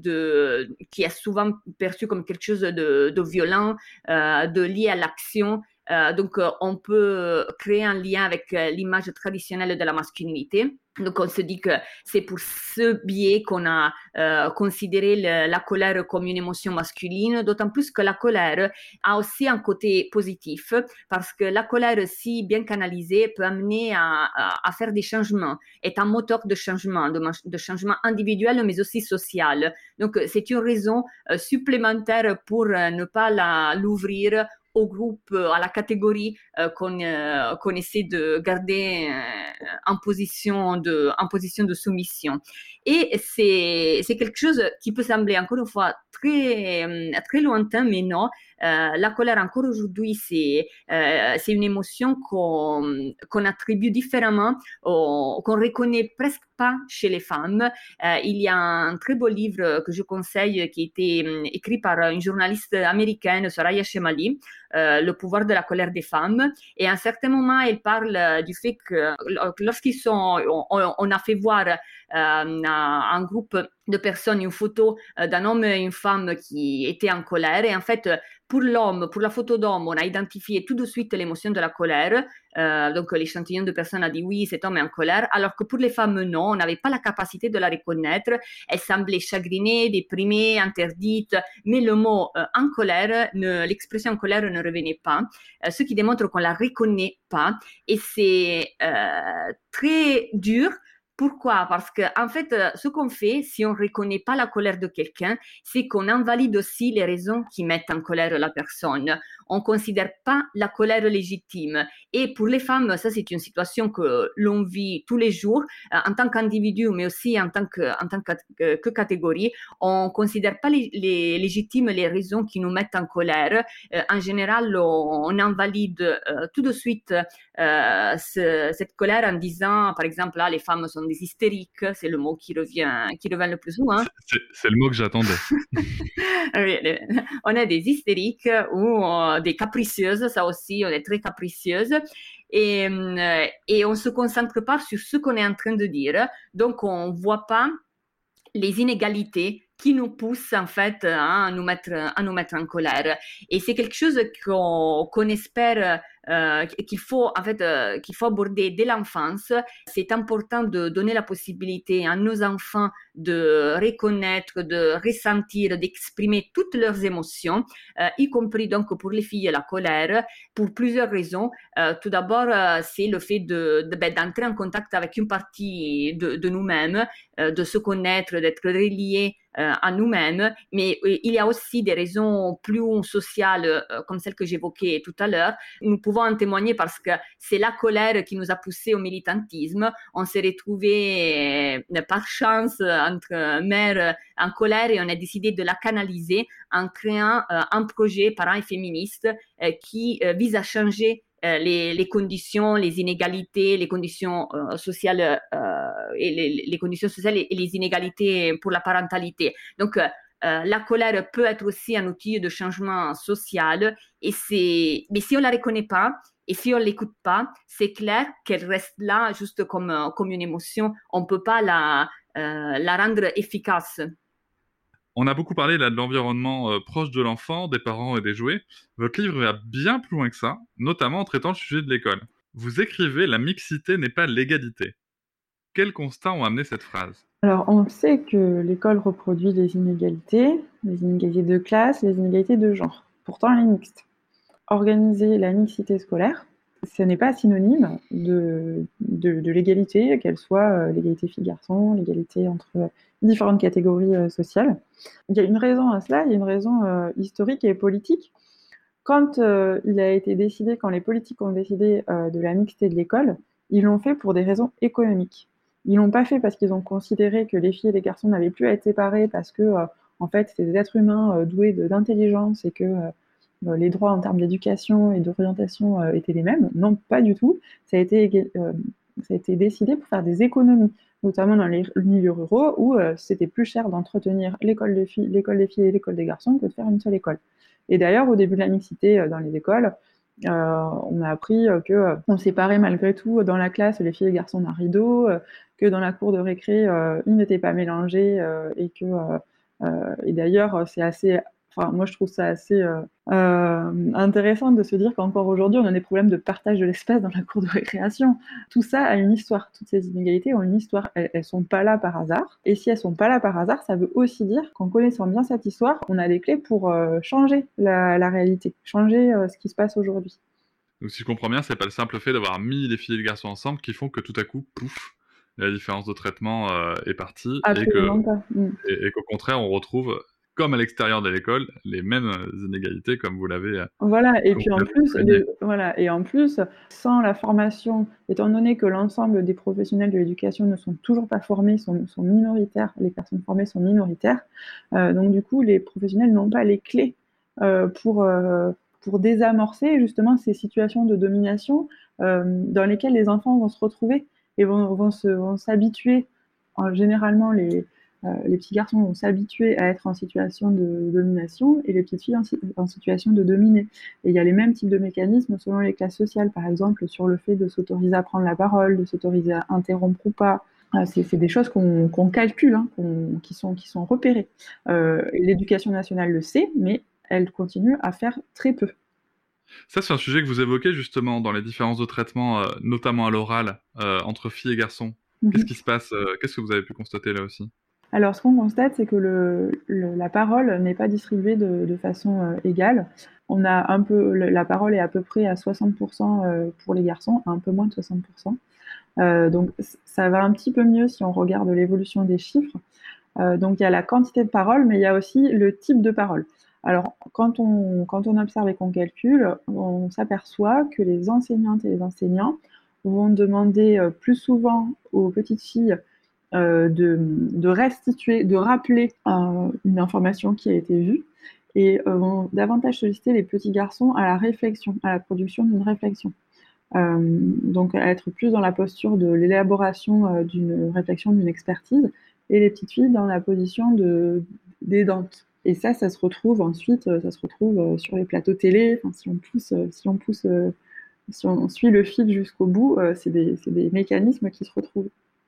de, qui est souvent perçu comme quelque chose de, de violent, euh, de lié à l'action. Euh, donc, euh, on peut créer un lien avec euh, l'image traditionnelle de la masculinité. Donc, on se dit que c'est pour ce biais qu'on a euh, considéré le, la colère comme une émotion masculine, d'autant plus que la colère a aussi un côté positif, parce que la colère, si bien canalisée, peut amener à, à, à faire des changements, est un moteur de changement, de, de changement individuel, mais aussi social. Donc, c'est une raison euh, supplémentaire pour euh, ne pas la, l'ouvrir au groupe, à la catégorie euh, qu'on, euh, qu'on essaie de garder euh, en position de, en position de soumission. Et c'est, c'est quelque chose qui peut sembler encore une fois très, très lointain, mais non. Euh, la colère encore aujourd'hui, c'est, euh, c'est une émotion qu'on, qu'on attribue différemment, au, qu'on reconnaît presque pas chez les femmes. Euh, il y a un très beau livre que je conseille qui a été um, écrit par une journaliste américaine, Soraya Chemaly, euh, Le pouvoir de la colère des femmes. Et à un certain moment, elle parle euh, du fait que lorsqu'ils sont, on, on a fait voir euh, à un groupe de personnes une photo euh, d'un homme et une femme qui étaient en colère. Et en fait, pour l'homme, pour la photo d'homme, on a identifié tout de suite l'émotion de la colère. Euh, donc, l'échantillon de personnes a dit oui, cet homme est en colère. Alors que pour les femmes, non, on n'avait pas la capacité de la reconnaître. Elle semblait chagrinée, déprimée, interdite. Mais le mot euh, en colère, ne, l'expression en colère ne revenait pas. Euh, ce qui démontre qu'on la reconnaît pas. Et c'est euh, très dur. Pourquoi? Parce que, en fait, ce qu'on fait, si on ne reconnaît pas la colère de quelqu'un, c'est qu'on invalide aussi les raisons qui mettent en colère la personne. On ne considère pas la colère légitime. Et pour les femmes, ça, c'est une situation que l'on vit tous les jours, euh, en tant qu'individu, mais aussi en tant que, en tant que, que, que catégorie. On ne considère pas les, les légitimes les raisons qui nous mettent en colère. Euh, en général, on, on invalide euh, tout de suite euh, ce, cette colère en disant, par exemple, là, les femmes sont des hystériques, c'est le mot qui revient, qui revient le plus souvent. C'est, c'est le mot que j'attendais. Oui, on est des hystériques ou euh, des capricieuses, ça aussi, on est très capricieuses. Et, euh, et on ne se concentre pas sur ce qu'on est en train de dire. Donc, on ne voit pas les inégalités qui nous poussent en fait à nous mettre, à nous mettre en colère. Et c'est quelque chose qu'on, qu'on espère euh, qu'il faut en fait euh, qu'il faut aborder dès l'enfance. C'est important de donner la possibilité à nos enfants de reconnaître, de ressentir, d'exprimer toutes leurs émotions, euh, y compris donc pour les filles la colère, pour plusieurs raisons. Euh, tout d'abord, euh, c'est le fait de, de ben, d'entrer en contact avec une partie de, de nous-mêmes, euh, de se connaître, d'être reliés Euh, à nous-mêmes, mais euh, il y a aussi des raisons plus sociales, euh, comme celles que j'évoquais tout à l'heure. Nous pouvons pouvons en témoigner parce que c'est la colère qui nous a poussés au militantisme. On s'est retrouvés euh, par chance entre mères en colère et on a décidé de la canaliser en créant euh, un projet parents et féministes euh, qui euh, vise à changer euh, les, les conditions, les inégalités, les conditions euh, sociales euh, et les, les conditions sociales et les inégalités pour la parentalité. Donc euh, Euh, la colère peut être aussi un outil de changement social, et c'est... mais si on ne la reconnaît pas et si on ne l'écoute pas, c'est clair qu'elle reste là juste comme, comme une émotion. On ne peut pas la, euh, la rendre efficace. On a beaucoup parlé là de l'environnement euh, proche de l'enfant, des parents et des jouets. Votre livre va bien plus loin que ça, notamment en traitant le sujet de l'école. Vous écrivez « La mixité n'est pas l'égalité ». Quels constats ont amené cette phrase ? Alors, on sait que l'école reproduit les inégalités, les inégalités de classe, les inégalités de genre. Pourtant, elle est mixte. Organiser la mixité scolaire, ce n'est pas synonyme de, de, de l'égalité, qu'elle soit euh, l'égalité filles-garçons, l'égalité entre différentes catégories euh, sociales. Il y a une raison à cela, il y a une raison euh, historique et politique. Quand euh, il a été décidé, quand les politiques ont décidé euh, de la mixité de l'école, ils l'ont fait pour des raisons économiques. Ils l'ont pas fait parce qu'ils ont considéré que les filles et les garçons n'avaient plus à être séparés parce que, euh, en fait, c'était des êtres humains euh, doués de, d'intelligence et que euh, les droits en termes d'éducation et d'orientation euh, étaient les mêmes. Non, pas du tout. Ça a été, euh, ça a été décidé pour faire des économies, notamment dans les milieux ruraux où euh, c'était plus cher d'entretenir l'école des filles, l'école des filles et l'école des garçons que de faire une seule école. Et d'ailleurs, au début de la mixité euh, dans les écoles, Euh, on a appris euh, que euh, on séparait malgré tout dans la classe les filles et les garçons d'un rideau, euh, que dans la cour de récré euh, ils n'étaient pas mélangés euh, et que euh, euh, et d'ailleurs c'est assez, enfin moi je trouve ça assez euh, euh, intéressant de se dire qu'encore aujourd'hui on a des problèmes de partage de l'espace dans la cour de récréation. Tout ça a une histoire, toutes ces inégalités ont une histoire, elles, elles sont pas là par hasard. Et si elles sont pas là par hasard, ça veut aussi dire qu'en connaissant bien cette histoire, on a des clés pour euh, changer la, la réalité, changer euh, ce qui se passe aujourd'hui. Donc si je comprends bien, c'est pas le simple fait d'avoir mis les filles et les garçons ensemble qui font que tout à coup, pouf, la différence de traitement euh, est partie. Absolument et, que, pas. Mm. et, et qu'au contraire, on retrouve, comme à l'extérieur de l'école, les mêmes inégalités comme vous l'avez. Euh, voilà, et puis en plus, les, voilà, et en plus, sans la formation, étant donné que l'ensemble des professionnels de l'éducation ne sont toujours pas formés, sont, sont minoritaires, les personnes formées sont minoritaires, euh, donc du coup, les professionnels n'ont pas les clés euh, pour euh, pour désamorcer justement ces situations de domination euh, dans lesquelles les enfants vont se retrouver et vont, vont, se, vont s'habituer. En, généralement, les, euh, les petits garçons vont s'habituer à être en situation de domination et les petites filles en, en situation de dominer. Et il y a les mêmes types de mécanismes selon les classes sociales, par exemple sur le fait de s'autoriser à prendre la parole, de s'autoriser à interrompre ou pas. C'est, c'est des choses qu'on, qu'on calcule, hein, qu'on, qui, sont, qui sont repérées. Euh, l'éducation nationale le sait, mais elle continue à faire très peu. Ça, c'est un sujet que vous évoquez justement dans les différences de traitement, euh, notamment à l'oral, euh, entre filles et garçons. Mm-hmm. Qu'est-ce qui se passe euh, Qu'est-ce que vous avez pu constater là aussi ? Alors, ce qu'on constate, c'est que le, le, la parole n'est pas distribuée de, de façon euh, égale. On a un peu, le, la parole est à peu près à soixante pour cent euh, pour les garçons, un peu moins de soixante pour cent. Euh, donc, ça va un petit peu mieux si on regarde l'évolution des chiffres. Euh, donc, il y a la quantité de parole, mais il y a aussi le type de parole. Alors, quand on, quand on observe et qu'on calcule, on s'aperçoit que les enseignantes et les enseignants vont demander euh, plus souvent aux petites filles euh, de, de restituer, de rappeler euh, une information qui a été vue, et euh, vont davantage solliciter les petits garçons à la réflexion, à la production d'une réflexion. Euh, donc, à être plus dans la posture de l'élaboration euh, d'une réflexion, d'une expertise, et les petites filles dans la position de, d'aidante. Et ça, ça se retrouve ensuite, ça se retrouve sur les plateaux télé. Enfin, si on pousse, si on pousse, si on suit le fil jusqu'au bout, c'est des, c'est des mécanismes qui se retrouvent.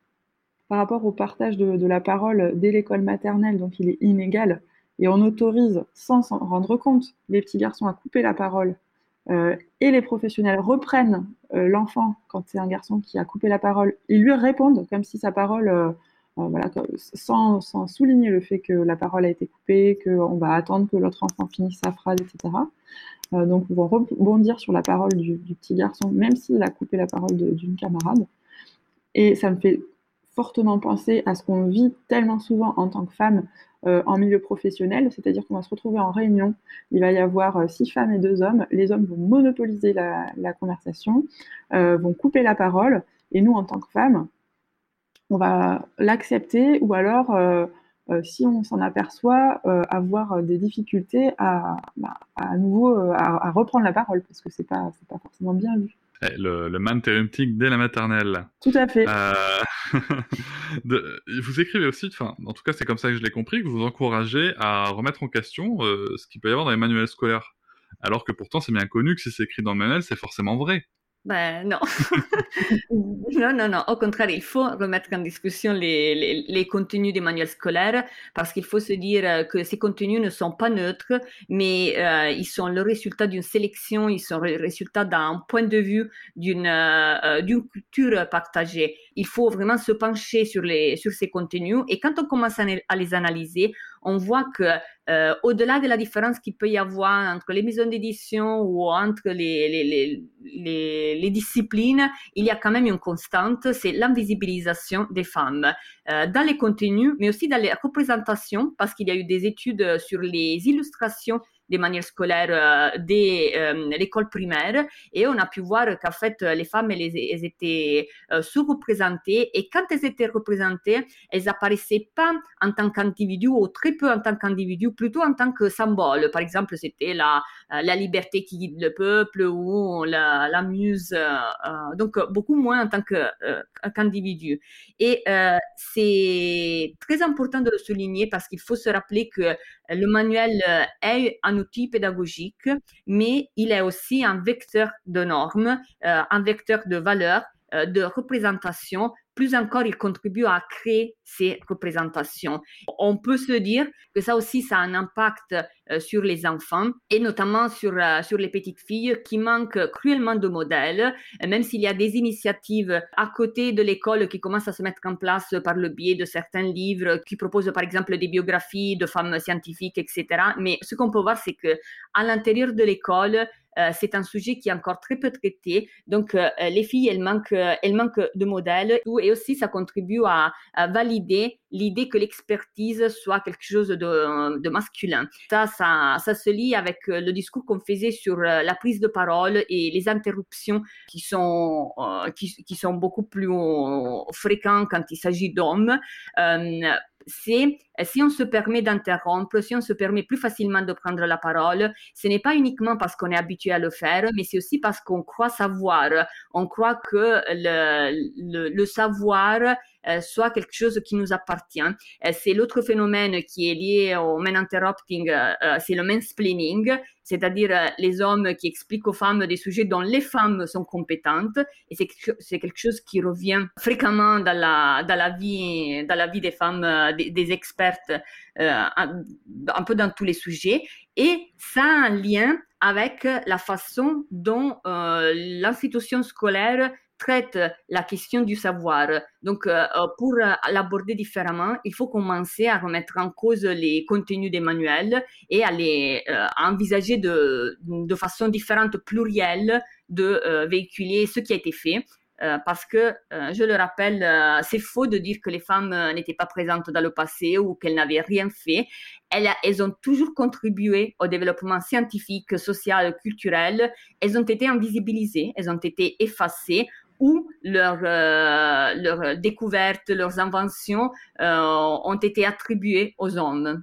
Par rapport au partage de, de la parole dès l'école maternelle, donc il est inégal, et on autorise, sans s'en rendre compte, les petits garçons à couper la parole, euh, et les professionnels reprennent euh, l'enfant quand c'est un garçon qui a coupé la parole, ils lui répondent comme si sa parole euh, Euh, voilà, sans, sans souligner le fait que la parole a été coupée, qu'on va attendre que l'autre enfant finisse sa phrase, et cetera. Euh, donc, on va rebondir sur la parole du, du petit garçon, même s'il a coupé la parole de, d'une camarade. Et ça me fait fortement penser à ce qu'on vit tellement souvent en tant que femme euh, en milieu professionnel, c'est-à-dire qu'on va se retrouver en réunion, il va y avoir euh, six femmes et deux hommes, les hommes vont monopoliser la, la conversation, euh, vont couper la parole, et nous, en tant que femmes, on va l'accepter, ou alors, euh, euh, si on s'en aperçoit, euh, avoir des difficultés à, bah, à nouveau euh, à, à reprendre la parole, parce que c'est pas, c'est pas forcément bien vu. Le, le manparenting dès la maternelle. Tout à fait. Euh... de... Vous écrivez aussi, enfin, en tout cas c'est comme ça que je l'ai compris, que vous encouragez à remettre en question euh, ce qu'il peut y avoir dans les manuels scolaires. Alors que pourtant c'est bien connu que si c'est écrit dans le manuel, c'est forcément vrai. Ben non. non, non, non. Au contraire, il faut remettre en discussion les, les, les contenus des manuels scolaires parce qu'il faut se dire que ces contenus ne sont pas neutres, mais euh, ils sont le résultat d'une sélection, ils sont le résultat d'un point de vue, d'une, euh, d'une culture partagée. Il faut vraiment se pencher sur, les, sur ces contenus et quand on commence à, à les analyser, on voit que euh, au-delà de la différence qu'il peut y avoir entre les maisons d'édition ou entre les, les, les, les, les disciplines, il y a quand même une constante, c'est l'invisibilisation des femmes euh, dans les contenus, mais aussi dans les représentations, parce qu'il y a eu des études sur les illustrations des manuels scolaires euh, dès euh, l'école primaire et on a pu voir qu'en fait les femmes elles, elles étaient euh, sous-représentées et quand elles étaient représentées elles apparaissaient pas en tant qu'individu ou très peu en tant qu'individu, plutôt en tant que symbole. Par exemple c'était la, la liberté qui guide le peuple ou la, la muse, euh, donc beaucoup moins en tant que, euh, qu'individu. Et euh, c'est très important de le souligner parce qu'il faut se rappeler que le manuel est un outil pédagogique, mais il est aussi un vecteur de normes, euh, un vecteur de valeurs, euh, de représentation. Plus encore, il contribue à créer ces représentations. On peut se dire que ça aussi, ça a un impact euh, sur les enfants et notamment sur, euh, sur les petites filles qui manquent cruellement de modèles, et même s'il y a des initiatives à côté de l'école qui commencent à se mettre en place par le biais de certains livres qui proposent par exemple des biographies de femmes scientifiques, et cetera. Mais ce qu'on peut voir, c'est qu'à l'intérieur de l'école, Euh, c'est un sujet qui est encore très peu traité. Donc, euh, les filles, elles manquent, euh, elles manquent de modèles. Et aussi, ça contribue à, à valider l'idée que l'expertise soit quelque chose de, de masculin. Ça, ça, ça se lie avec le discours qu'on faisait sur la prise de parole et les interruptions qui sont, euh, qui, qui sont beaucoup plus euh, fréquentes quand il s'agit d'hommes. Euh, c'est si on se permet d'interrompre, si on se permet plus facilement de prendre la parole, ce n'est pas uniquement parce qu'on est habitué à le faire, mais c'est aussi parce qu'on croit savoir. On croit que le, le, le savoir euh, soit quelque chose qui nous appartient. Euh, c'est l'autre phénomène qui est lié au man interrupting, euh, c'est le mansplaining, c'est-à-dire euh, les hommes qui expliquent aux femmes des sujets dont les femmes sont compétentes. Et c'est, c'est quelque chose qui revient fréquemment dans la, dans la, vie, dans la vie des femmes, euh, des, des experts, Euh, un, un peu dans tous les sujets, et ça a un lien avec la façon dont euh, l'institution scolaire traite la question du savoir. Donc, euh, pour l'aborder différemment, il faut commencer à remettre en cause les contenus des manuels et à les euh, à envisager de, de façon différente, plurielle, de euh, véhiculer ce qui a été fait. Euh, parce que, euh, je le rappelle, euh, c'est faux de dire que les femmes euh, n'étaient pas présentes dans le passé ou qu'elles n'avaient rien fait. Elles, elles ont toujours contribué au développement scientifique, social, culturel. Elles ont été invisibilisées, elles ont été effacées ou leurs, euh, leurs découvertes, leurs inventions euh, ont été attribuées aux hommes.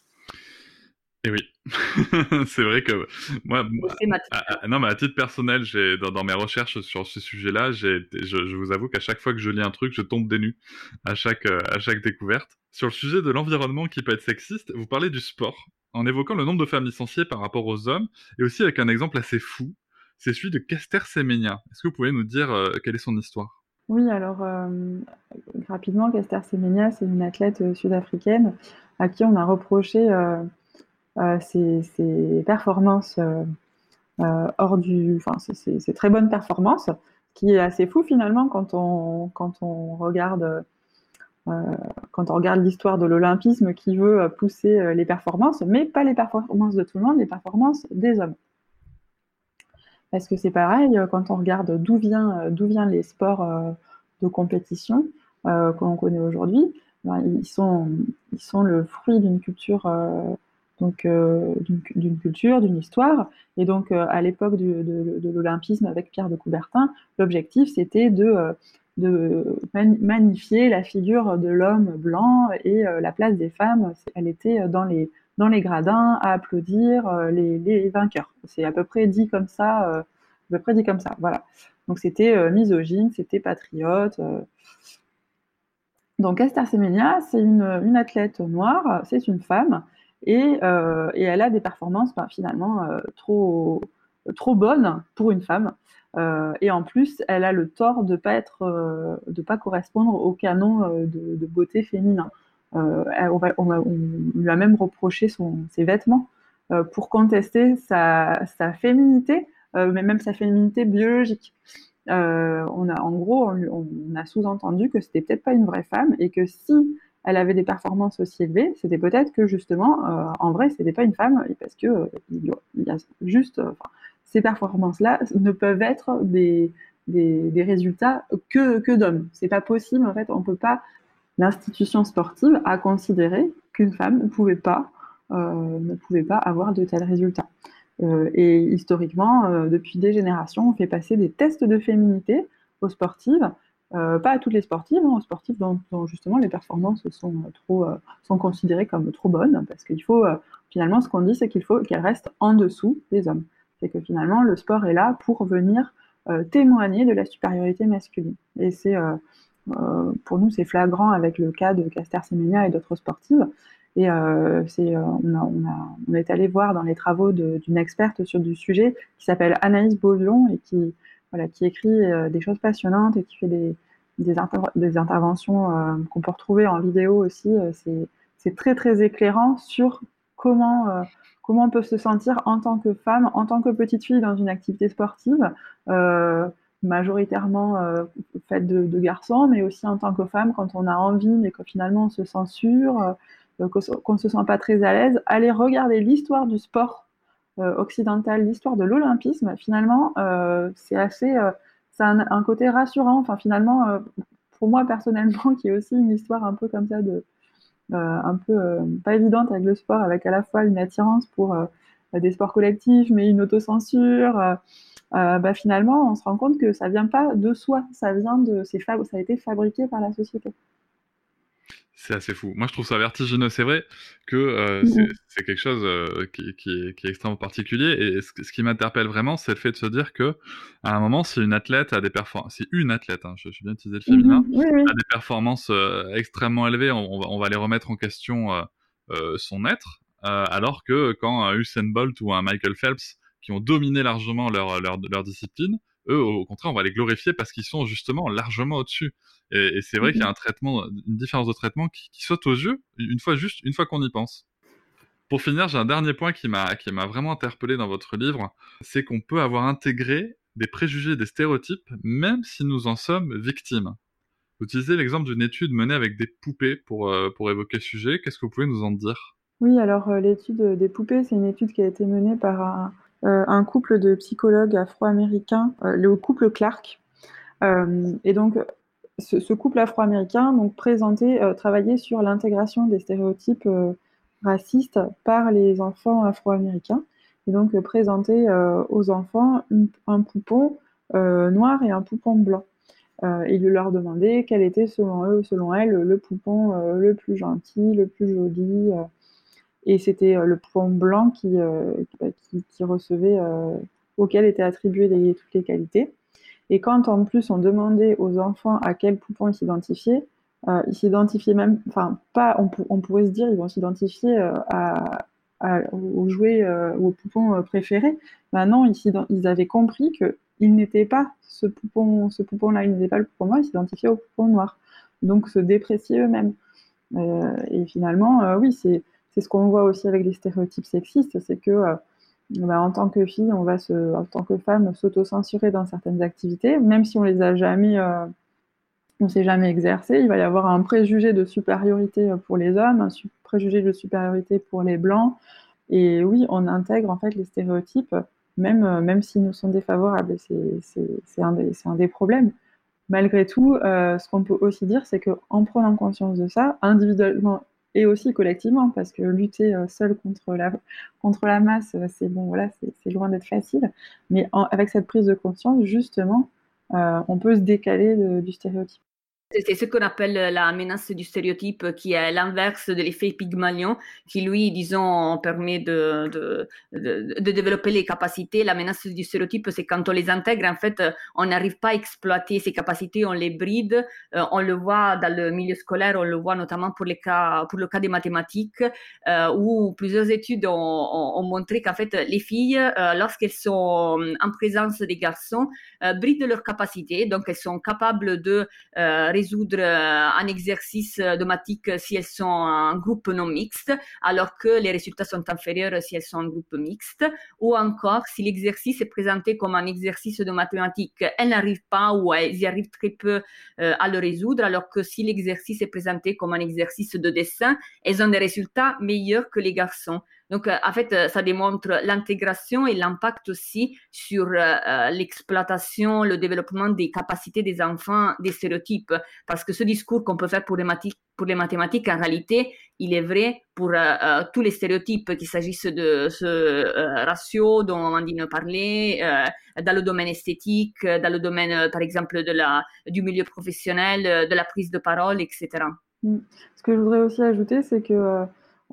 Et oui, c'est vrai que moi, à, à, non, mais à titre personnel, j'ai, dans, dans mes recherches sur ce sujet-là, j'ai, je, je vous avoue qu'à chaque fois que je lis un truc, je tombe des nues à chaque, à chaque découverte. Sur le sujet de l'environnement qui peut être sexiste, vous parlez du sport, en évoquant le nombre de femmes licenciées par rapport aux hommes, et aussi avec un exemple assez fou, c'est celui de Caster Semenya. Est-ce que vous pouvez nous dire euh, quelle est son histoire ? Oui, alors euh, rapidement, Caster Semenya, c'est une athlète euh, sud-africaine à qui on a reproché euh, Euh, ses, ses performances euh, euh, hors du, enfin, ses, ses très bonnes performances, ce qui est assez fou finalement quand on quand on regarde euh, quand on regarde l'histoire de l'olympisme qui veut pousser les performances, mais pas les performances de tout le monde, les performances des hommes. Parce que c'est pareil quand on regarde d'où vient d'où viennent les sports euh, de compétition euh, que l'on connaît aujourd'hui. ben, ils sont, ils sont le fruit d'une culture, euh, donc euh, d'une, d'une culture, d'une histoire. Et donc, euh, à l'époque du, de, de l'olympisme avec Pierre de Coubertin, l'objectif c'était de, euh, de man- magnifier la figure de l'homme blanc et euh, la place des femmes. Elle était dans les dans les gradins à applaudir euh, les, les vainqueurs. C'est à peu près dit comme ça, euh, à peu près dit comme ça. Voilà. Donc c'était euh, misogyne, c'était patriote. euh. Donc Caster Semenya, c'est une, une athlète noire, c'est une femme, et, euh, et elle a des performances ben, finalement euh, trop, trop bonnes pour une femme. Euh, et en plus, elle a le tort de pas être, euh, de pas correspondre au canon euh, de, de beauté féminin. Euh, elle- on, va- on va- on lui a même reproché son, ses vêtements euh, pour contester sa, sa féminité, euh, mais même sa féminité biologique. Euh, on a, en gros, on, on a sous-entendu que c'était peut-être pas une vraie femme et que si elle avait des performances aussi élevées, c'était peut-être que justement, euh, en vrai, c'était pas une femme et parce que euh, il y a- il y a juste, euh, enfin, ces performances-là ne peuvent être des, des, des résultats que, que d'hommes. C'est pas possible, en fait, on peut pas. L'institution sportive a considéré qu'une femme ne pouvait pas, euh, ne pouvait pas avoir de tels résultats. Euh, et historiquement, euh, depuis des générations, on fait passer des tests de féminité aux sportives, euh, pas à toutes les sportives, hein, aux sportives dont, dont justement les performances sont, euh, trop, euh, sont considérées comme trop bonnes, parce qu'il faut, euh, finalement, ce qu'on dit, c'est qu'il faut qu'elles restent en dessous des hommes. C'est que finalement, le sport est là pour venir euh, témoigner de la supériorité masculine. Et c'est, euh, euh, pour nous, c'est flagrant avec le cas de Caster Semenya et d'autres sportives. Et euh, c'est, euh, on, a, on, a, on est allé voir dans les travaux de, d'une experte sur du sujet qui s'appelle Anaïs Beaulion et qui, voilà, qui écrit euh, des choses passionnantes et qui fait des, des, inter- des interventions euh, qu'on peut retrouver en vidéo aussi. Euh, c'est, c'est très très éclairant sur comment, euh, comment on peut se sentir en tant que femme, en tant que petite fille dans une activité sportive, euh, majoritairement euh, faite de, de garçons, mais aussi en tant que femme quand on a envie mais que finalement on se censure. Euh, euh, qu'on ne se sent pas très à l'aise, allez regarder l'histoire du sport euh, occidental, l'histoire de l'olympisme, finalement, euh, c'est assez, euh, ça a un, un côté rassurant. Enfin, finalement, euh, pour moi personnellement, qui est aussi une histoire un peu comme ça, de, euh, un peu euh, pas évidente avec le sport, avec à la fois une attirance pour euh, des sports collectifs, mais une autocensure. Euh, euh, bah, finalement, on se rend compte que ça vient pas de soi, ça vient de, c'est fab- ça a été fabriqué par la société. C'est assez fou. Moi, je trouve ça vertigineux. C'est vrai que euh, c'est, Mhm. c'est quelque chose euh, qui, qui, est, qui est extrêmement particulier. Et ce, ce qui m'interpelle vraiment, c'est le fait de se dire que, à un moment, si une athlète a des performances, si une athlète, hein, je, je viens d'utiliser le féminin, Mhm. Oui, oui. a des performances euh, extrêmement élevées, on, on, va, on va les remettre en question euh, euh, son être. Euh, alors que quand un Usain Bolt ou un Michael Phelps, qui ont dominé largement leur, leur, leur discipline, eux, au contraire, on va les glorifier parce qu'ils sont justement largement au-dessus. Et, et c'est vrai qu'il y a un traitement, une différence de traitement qui, qui saute aux yeux une fois juste, une fois qu'on y pense. Pour finir, j'ai un dernier point qui m'a, qui m'a vraiment interpellé dans votre livre, c'est qu'on peut avoir intégré des préjugés, des stéréotypes, même si nous en sommes victimes. Vous utilisez l'exemple d'une étude menée avec des poupées pour, euh, pour évoquer le sujet. Qu'est-ce que vous pouvez nous en dire? Oui, alors euh, l'étude euh, des poupées, c'est une étude qui a été menée par un, euh, un couple de psychologues afro-américains, euh, le couple Clark. Euh, et donc, ce, ce couple afro-américain donc, présentait, euh, travaillait sur l'intégration des stéréotypes euh, racistes par les enfants afro-américains. Et donc, euh, présentait euh, aux enfants une- un poupon euh, noir et un poupon blanc. Euh, et il leur demandait quel était, selon eux, selon elles, le poupon euh, le plus gentil, le plus joli. euh, et c'était euh, le poupon blanc qui, euh, qui, qui recevait, euh, auquel étaient attribuées les- toutes les qualités. Et quand en plus on demandait aux enfants à quel poupon ils s'identifiaient, euh, ils s'identifiaient même, enfin pas, on, on pourrait se dire ils vont s'identifier euh, à, à, au jouet euh, ou au poupon euh, préféré. Ben non, ils, ils avaient compris que il n'était pas ce poupon, ce poupon-là, il n'était pas le poupon noir, ils s'identifiaient au poupon noir. Donc se déprécier eux-mêmes. Euh, et finalement, euh, oui, c'est c'est ce qu'on voit aussi avec les stéréotypes sexistes, c'est que euh, bah, en tant que fille, on va se, en tant que femme, s'auto-censurer dans certaines activités, même si on les a jamais, euh, on s'est jamais exercé. Il va y avoir un préjugé de supériorité pour les hommes, un su- préjugé de supériorité pour les blancs. Et oui, on intègre en fait les stéréotypes, même, euh, même s'ils nous sont défavorables. Et C'est c'est- c'est un, des- c'est un des problèmes. malgré tout, euh, ce qu'on peut aussi dire, c'est qu'en prenant conscience de ça, individuellement et aussi collectivement, parce que lutter euh, seul contre la, contre la masse, c'est bon, voilà, c'est, c'est loin d'être facile, mais en, avec cette prise de conscience, justement, euh, on peut se décaler de, du stéréotype. C'est ce qu'on appelle la menace du stéréotype, qui est l'inverse de l'effet Pygmalion, qui lui, disons, permet de, de, de, de développer les capacités. La menace du stéréotype, c'est quand on les intègre, en fait, on n'arrive pas à exploiter ces capacités, on les bride. Euh, on le voit dans le milieu scolaire, on le voit notamment pour, les cas, pour le cas des mathématiques, euh, où plusieurs études ont, ont, ont montré qu'en fait, les filles, euh, lorsqu'elles sont en présence des garçons, euh, brident leurs capacités, donc elles sont capables de euh, résoudre un exercice de mathématiques si elles sont en groupe non mixte, alors que les résultats sont inférieurs si elles sont en groupe mixte, ou encore si l'exercice est présenté comme un exercice de mathématiques, elles n'arrivent pas ou elles y arrivent très peu euh, à le résoudre, alors que si l'exercice est présenté comme un exercice de dessin, elles ont des résultats meilleurs que les garçons. Donc, en fait, ça démontre l'intégration et l'impact aussi sur euh, l'exploitation, le développement des capacités des enfants, des stéréotypes. Parce que ce discours qu'on peut faire pour les, mathi- pour les mathématiques, en réalité, il est vrai pour euh, tous les stéréotypes, qu'il s'agisse de ce euh, ratio dont Amandine parlait, euh, dans le domaine esthétique, dans le domaine, euh, par exemple, de la, du milieu professionnel, de la prise de parole, et cetera. Ce que je voudrais aussi ajouter, c'est que euh,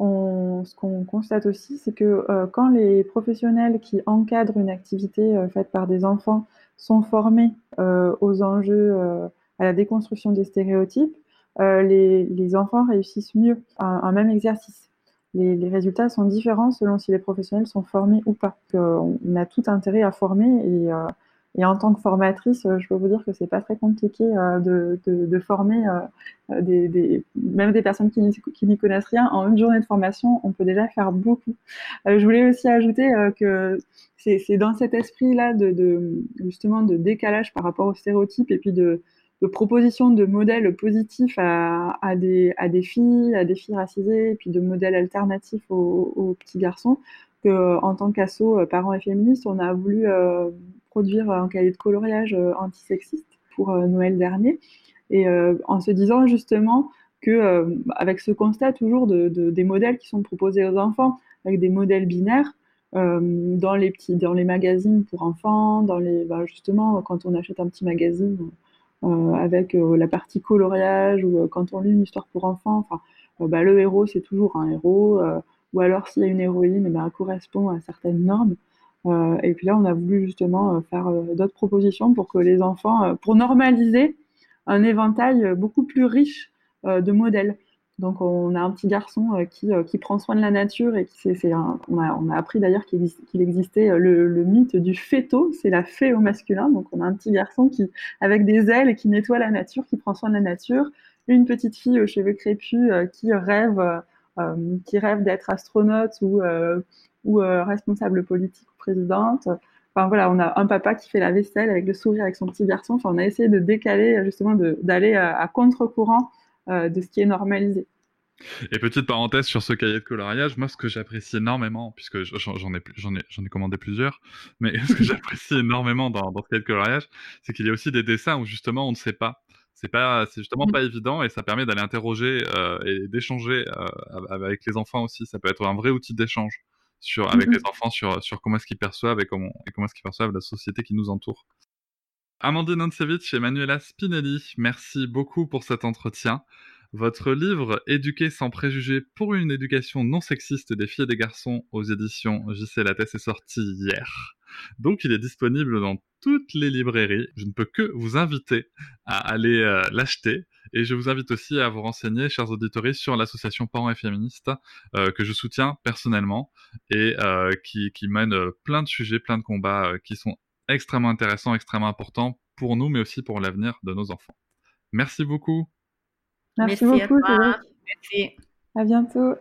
On, ce qu'on constate aussi, c'est que euh, quand les professionnels qui encadrent une activité euh, faite par des enfants sont formés euh, aux enjeux, euh, à la déconstruction des stéréotypes, euh, les, les enfants réussissent mieux un, un même exercice. Les, les résultats sont différents selon si les professionnels sont formés ou pas. Euh, on a tout intérêt à former et euh, Et en tant que formatrice, je peux vous dire que c'est pas très compliqué euh, de, de, de former euh, des, des, même des personnes qui n'y, qui n'y connaissent rien. En une journée de formation, on peut déjà faire beaucoup. Euh, je voulais aussi ajouter euh, que c'est, c'est dans cet esprit-là de, de, justement de décalage par rapport aux stéréotypes et puis de, de proposition de modèles positifs à, à, des, à des filles, à des filles racisées, et puis de modèles alternatifs aux, aux petits garçons, que en tant qu'asso euh, parents et féministes, on a voulu euh, produire un cahier de coloriage euh, antisexiste pour euh, Noël dernier, et euh, en se disant justement que euh, avec ce constat toujours de, de, des modèles qui sont proposés aux enfants, avec des modèles binaires, euh, dans les petits, dans les magazines pour enfants, dans les, bah, justement quand on achète un petit magazine euh, avec euh, la partie coloriage, ou euh, quand on lit une histoire pour enfants, enfin, euh, bah, le héros c'est toujours un héros, euh, ou alors s'il y a une héroïne, eh ben, elle correspond à certaines normes. Euh, et puis là, on a voulu justement euh, faire euh, d'autres propositions pour que les enfants, euh, pour normaliser un éventail beaucoup plus riche euh, de modèles. Donc on a un petit garçon euh, qui, euh, qui prend soin de la nature, et qui c'est, c'est un, on, a, on a appris d'ailleurs qu'il, qu'il existait euh, le, le mythe du féto, c'est la fée au masculin. Donc on a un petit garçon qui, avec des ailes, et qui nettoie la nature, qui prend soin de la nature. Une petite fille aux cheveux crépus euh, qui rêve... Euh, Euh, qui rêvent d'être astronaute ou, euh, ou euh, responsable politique ou présidente. Enfin voilà, on a un papa qui fait la vaisselle avec le sourire avec son petit garçon. Enfin, on a essayé de décaler, justement, de, d'aller à, à contre-courant euh, de ce qui est normalisé. Et petite parenthèse sur ce cahier de coloriage, moi ce que j'apprécie énormément, puisque j'en, j'en, ai, j'en, ai, j'en ai commandé plusieurs, mais ce que j'apprécie énormément dans, dans ce cahier de coloriage, c'est qu'il y a aussi des dessins où justement on ne sait pas. C'est pas, c'est justement pas évident, et ça permet d'aller interroger euh, et d'échanger euh, avec les enfants aussi. Ça peut être un vrai outil d'échange sur, avec mm-hmm. les enfants sur, sur comment est-ce qu'ils perçoivent et comment, et comment est-ce qu'ils perçoivent la société qui nous entoure. Amandine Ontsevich et Manuela Spinelli, merci beaucoup pour cet entretien. Votre livre « Éduquer sans préjugés pour une éducation non sexiste des filles et des garçons » aux éditions J C Lattès est sorti hier. Donc il est disponible dans toutes les librairies. Je ne peux que vous inviter à aller euh, l'acheter. Et je vous invite aussi à vous renseigner, chers auditeurs, sur l'association Parents et Féministes, euh, que je soutiens personnellement, et euh, qui, qui mène euh, plein de sujets, plein de combats euh, qui sont extrêmement intéressants, extrêmement importants pour nous, mais aussi pour l'avenir de nos enfants. Merci beaucoup. Merci, Merci beaucoup, à toi. Merci. À bientôt.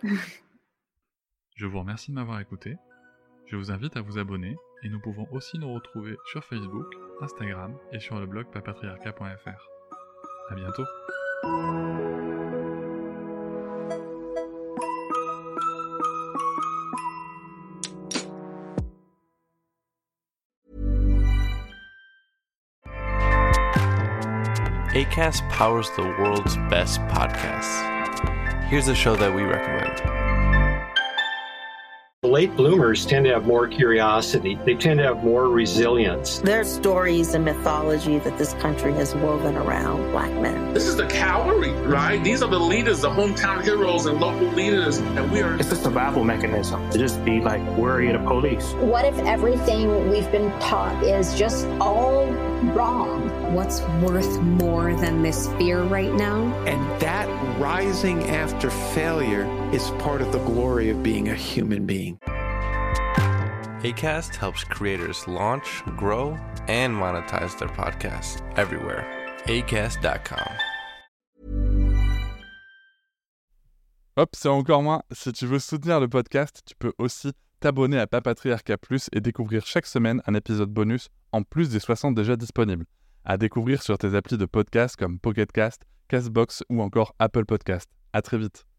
Je vous remercie de m'avoir écouté. Je vous invite à vous abonner, et nous pouvons aussi nous retrouver sur Facebook, Instagram et sur le blog papatriarcat point f r. À bientôt. Acast powers the world's best podcasts. Here's a show that we recommend. Late bloomers tend to have more curiosity. They tend to have more resilience. There are stories and mythology that this country has woven around Black men. This is the cavalry, right? These are the leaders, the hometown heroes and local leaders, and we are... It's a survival mechanism to just be like worried of police. What if everything we've been taught is just all wrong? What's worth more than this fear right now? And that rising after failure is part of the glory of being a human being. Acast helps creators launch, grow, and monetize their podcasts everywhere. acast dot com. Hop, c'est encore moins. Si tu veux soutenir le podcast, tu peux aussi t'abonner à Papatriarcat Plus et découvrir chaque semaine un épisode bonus en plus des soixante déjà disponibles. À découvrir sur tes applis de podcast comme Pocket Cast, Castbox ou encore Apple Podcast. À très vite.